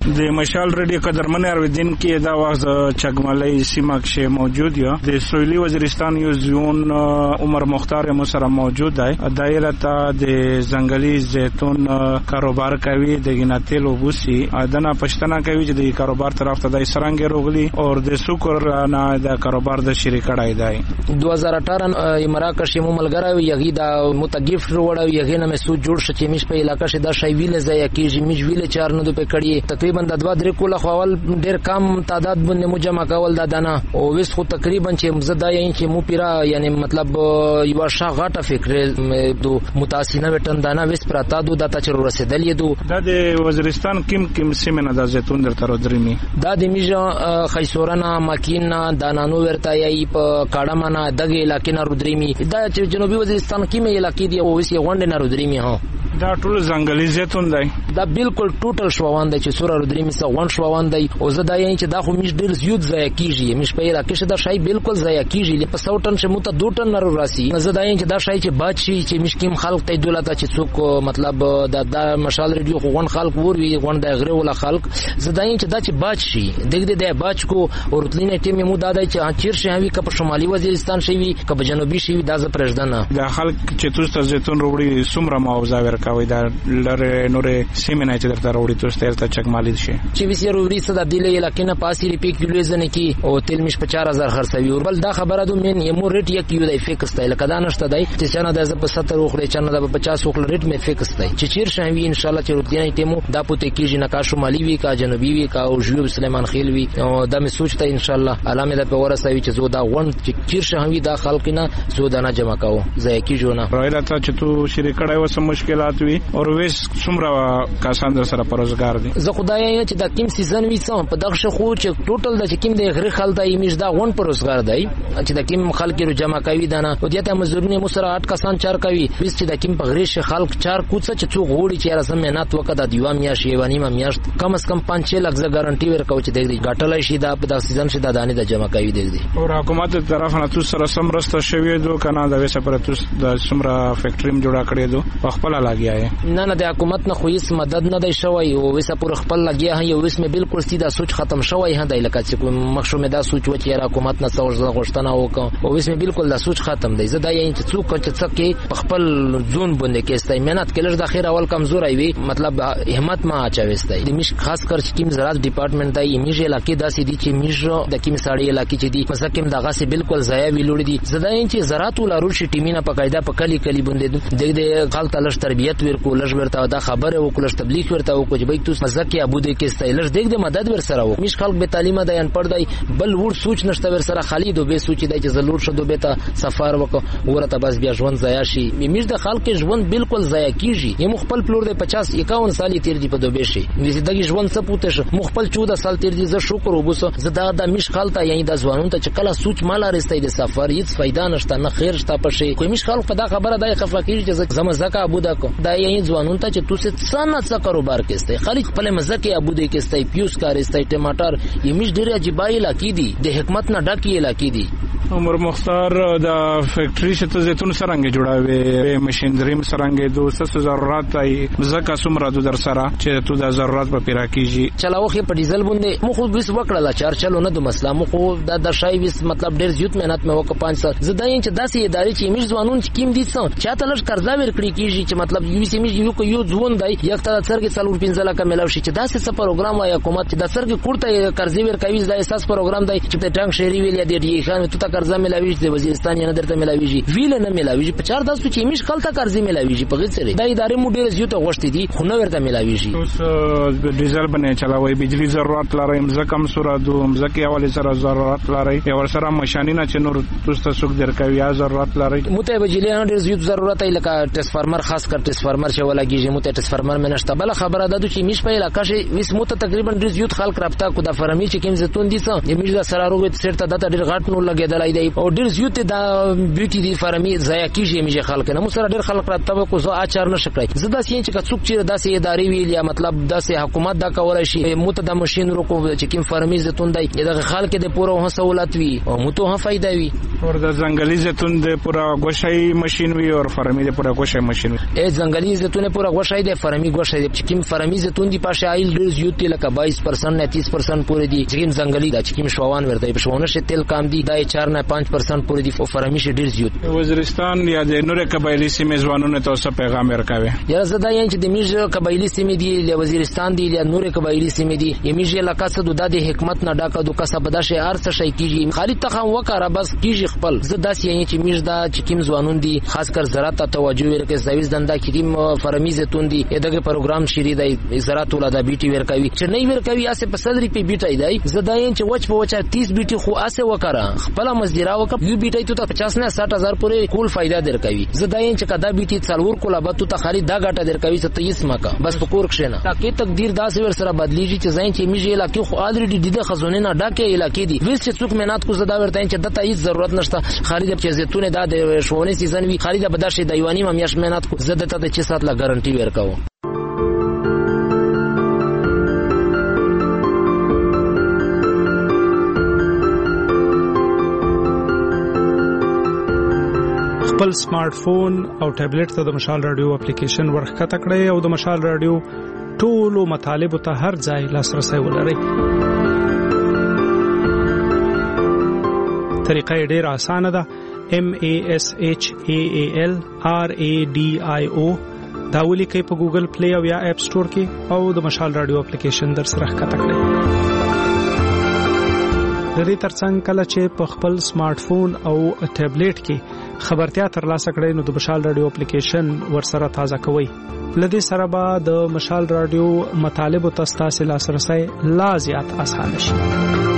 د مشال ریډیو قدرمن اوریدونکو کې دا وخت چګملې سیمه کې موجود یو د سویلي وزیرستان یو زون عمر مختار مو سره موجود دی. دایره ته د ځنګلي زیتون کاروبار کوي د ګناتل وبوسي دنه پښتنه کوي چې د کاروبار طرف ته د سرنګ روغلي او د سوکر نه د کاروبار د شریک کړای دی. 2018 مراکش مو ملګری یغي دا متګف وړو یغي نه مسو جوړ شې مش په علاقې شه دا شی ویل ځای کېږي مش ویل 4 نه په کړی تقریبا د 2-3 کوله خپل ډیر کم تعداد باندې مو جمع کول دا دانه او وس خو تقریبا چې مزدا یې چې مو پیرا یعنی مطلب یو شاغټه فکر دو متاسینه وټن دانه وس پراتا دو دتا چر رسیدل یې د وزیرستان کیم سیمه د زيتون در تر درمي دا د میجا خیسورنا ماکینا دانانو ورتا یې په کاړمانه دغه علاقې نه رودريمي دا چې جنوبي وزیرستان کې مې علاقې دی او وس یې غونډه نه رودريمي ها دا ټول ځنګلي زيتون دی دا بالکل ټوټل شووان دی چې سوره رودريمي څخه غون شووان دی او زدا یې چې دا خو مش ډیر زیات ځای کیږي مش په علاقې شه دا شای بالکل ځای کیږي په 100 ټن شه مو ته 2 ټن نر راسي زدا یې چې دا شای چې بچي چې مشکیم خلک ته دولت چې څوک مطلب دا مشال ریډیو خو غون خلک ور وی غون د غره ولا خلک زدا یې چې دا چې بچي دغه د بچ کو او رتلینه ټیم مو دا دی چې چیر شي وي کپ شمالي وزیرستان شي وي کپ جنوبي شي وي دا ز پرېږدنه دا خلک چې توسته زيتون وروړي سمره معاوضه ورکوي دا لره نورې سیمه چې درته وروړي توسته ته چکمالي شي چې وسې وروړي صدا دی علاقې نه پاسي ریپی کیلو ځنه کی او تل مش 4000 خرڅوي او بل دا خبره دوه مين یمو ریټ یک یو دی فکس دی لکه دا نشته دی چې څنګه د 70 وخره څنګه د 50 وخره ریټ مې فکس دی چې چیر شوی ان شاء الله چې روتینه ټیمو دا پته کیږي نه کا شمالي وی کا جنوبي وی کا او جنوب سلیمان خیل وی او دا مې سوچته ان شاء الله علامه د په ورسوي چې زو دا غون چې چیر شوی دا خلک نه زو دا نه جمع کاو ځای کی جوړه راځه چې تو شریک کړای وسه مشکلات وی او ویس څومره کسان در سره پروزګار دي زه خدای چې دا کیم سیزن وی سم په دغه خو چې ټوټل د کیم د غری خلدا ایمیج دا غون پروزګار دی چې د کیم خلک رو جمع کوي دا نه او دته مزدورنه مو سره 8 کسان 4 کوي ویس چې د کیم په غری خلک 4 کوڅه چې څو غوړي چې رسم مهنت وکړه د دیوا میا شی ونی ما میاشت کم از کم 5-6 لک ز ګارانټي ورکو چې دغه غټلای شي دا په دغه سیزن شي د دانې د جمع کوي دغه او حکومت طرف نه تاسو سره سم رسته شوی دو کنه د وسه پر تاسو د سمرا فیکټریم جوړه کړی دو خپل لاګیا نه نه د حکومت نه خو هیڅ مدد نه دی شوی او وسه پر خپل لګیا هي او اسمه بالکل سیده سوچ ختم شوی هدا لکه چې کوم مخشومه دا سوچ و چې حکومت نه څور غوښتنه وکړه او اسمه بالکل دا سوچ ختم دی زدا یې چې څوک چې څکه خپل ځون باندې کې استای مهنت کله د اخر اول کمزور وي مطلب همت ما اچويستای د مش خاص کر چې کیم زراعت ډپارټمنټ دی میجه علاقې داسې دي چې میجه د کیم ساړي علاقې چې دي مثلا کیم دغه سي بالکل ضایع ویلوړي دي زدا یې چې زراعت ولرول شي ټیمینه په قاعده په کلی کلی باندې د خپل تلش تربیت ورکو لږ ورته دا خبره وکړه تبلیغ ورته وکړي چې بای تاسو مزکه ابو دې کې استایلر دغه مدد ور سره و مش خلک به تعلیم دی ان پړ دی بل ور سوچ نشته ور سره خالد به سوچ دی چې زلور شدو به ته سفر وکړه ورته بس بیا ژوند ضایع شي میش د خلک ژوند بالکل ضایع کیږي یم خپل پلور د 50-51 سال تیر دی په دوبه شي دغه ژوند سپوته شو خپل 14 سال تیر دی ز شکر وبوسه زدا د مش خلته یعنی د ځوانون ته چې کله سوچ مال رسېدای د سفر هیڅ فائدہ نشته نه خیر شته پښې کوم مش خلک په دا خبره دای خفه کیږي چې زما زکه ابو دا کو دا یعنی ځوانون ته چې توسه څنګه کاروبار کېسته خلک خپل مزکه ابو دې کېسته پیوس کار استای ټماټر یمیش ډیره عجیبای علاقې دي د حکمت نه ډکی علاقې دي عمر مختار د فیکټری شته زيتون سرنګ جوړاوي ماشينري سرنګ دوسه ضرورت ای زکه سمره در سره چې تو د ضرورت په پیرا کیږي چلاوخه په ډیزل باندې مخ وس وکړه 4 چلو نه د مسله مخ د شای وس مطلب ډیر زیات مهنت مې وکړ 5 سال زداین چې داسې ادارې چې میش ځوانون چې کیم دي څو چاته لږ قرضا ورکړي کیږي چې مطلب یو سیمه یو ځوان دی یک تر سرګ څلور 15 لک ملاو شي چې داسې څه پروګرام وای حکومت چې د سرګ کوړته قرضې ورکوي د اساس پروګرام دی چې د ټانک شهري ویل دی خان ته قرضا ملاوي د وزیرستان نه درته ملاوي ویل نه ملاوي په 4 داسو چې میش خلک قرضې ملاوي په غیر د ادارې مو ډیر زیات غوښتي دي خو نو ورته ملاوي اوس ډیزل باندې چلاوي بجلی ضرورت لري مزکم سورادو مزکی حواله سره ضرورت لري ور سره ماشینونه چې نور تاسو سوق درکوي یا ضرورت لري مته بجلی نه ډیر زیات ضرورت لکه ټرانسفارمر خاص کر ټرانسفارمر چې ولګیږي مته ټرانسفارمر منشته بل خبره ده چې میش په علاقې شي وس مته تقریبا ډیر زیات خلک رابطه کو د فرمی چې کوم زتون دي څه میش د سره روغ سرته د ډیر غټ نو لګیدلای دی او ډیر زیات د بیوټي دی فرمی ضایع کیږي میش خلک نه مو سره ډیر خلک رابطه کو زو اچار نشکړي زدا سین چې څوک چې داسې ادارې ویل یا مطلب داسې حکومت دا کولای شي مته د ماشين روکو چې کوم فرمی زتون دی د خلک د پوره سہولت وي او مته هم فائدہ وي اور د ځنګلي زيتون د پورا غوښای ماشين وي او فرمی د پورا غوښای ماشين وي ځنګلي زيتون پورا غوښای د فرمی غوښای چې کوم فرمی زيتون دی پاشه ایل ډیر زیات دي لکه 22% نه 30% پورې دي چې ځنګلي د چکیم شوان ورته په شونه شې تل کام دي د 4 نه 5% پورې دي فرامي شي ډیر زیات. وزیرستان یا د نور قبایلی سیمې ځوانانو ته څه پیغام ورکوي؟ یا زدا یې چې د میژ قبایلی سیمې دي د وزیرستان دي یا نور قبایلی سیمې دي یمیژ علاقہ څخه د حکمت نه ډاکه د کسب د شعار څه شي کیږي خالد تخم وکړه بس کیږي خپل زدا یې چې میژ دا چکیم ځوانون دي خاص کر زراعت ته توجه ورکړي زویز دنده کړي فرامي زيتون دي دغه پروګرام شری دی زراعت ولاده بیٹی ورکوي چې نه ورکوي اسه په صدري په بیٹای دی زدا یې چې وچ په وچه 30 بیٹی خو اسه وکړه خپل مزدورا وک یو بیٹای ته 50 نه 60000 پورې کول فائدہ درکوي زدا یې چې کدا بیٹی څلور کوله به ته خالد دا غټه درکوي 23 مکه بس په کور کښنه تاکي تقدیر داسې ور سره بدلیږي چې ځین چې میږي علاقې خو الریډي د خزونه نه ډاکه علاقې دي ویس چې څوک مهنت کو زدا ورته چې دته هیڅ ضرورت نشته خالد چې زيتون دا د شونه سیزن وی خالد به داسې دیوانی ممیاش مهنت کو زدا ته 6 ساعت لا ګارانټي ورکاو. خپل سمارټ فون او ټابلیټ ته د مشال رادیو اپلیکیشن ورخکته کړئ او د مشال رادیو ټولو مطالب ته هر ځای لاسرسي ولرئ. طریقه ډېر اسانه ده MASHAALRADIO دا ولیکئ په ګوګل پلی او یا اپ سٹور کې او د مشال رادیو اپلیکیشن در سره ښکته کړئ. د دې ترڅنګ کله چې په خپل سمارټ فون او ټابلیټ کې خبرتیا ترلاسه کړئ نو د مشال رادیو اپلیکیشن ورسره تازه کوئ. لدې سره به د مشال رادیو مطالب او تاسو لاسرسي لا زیات اسانه شي.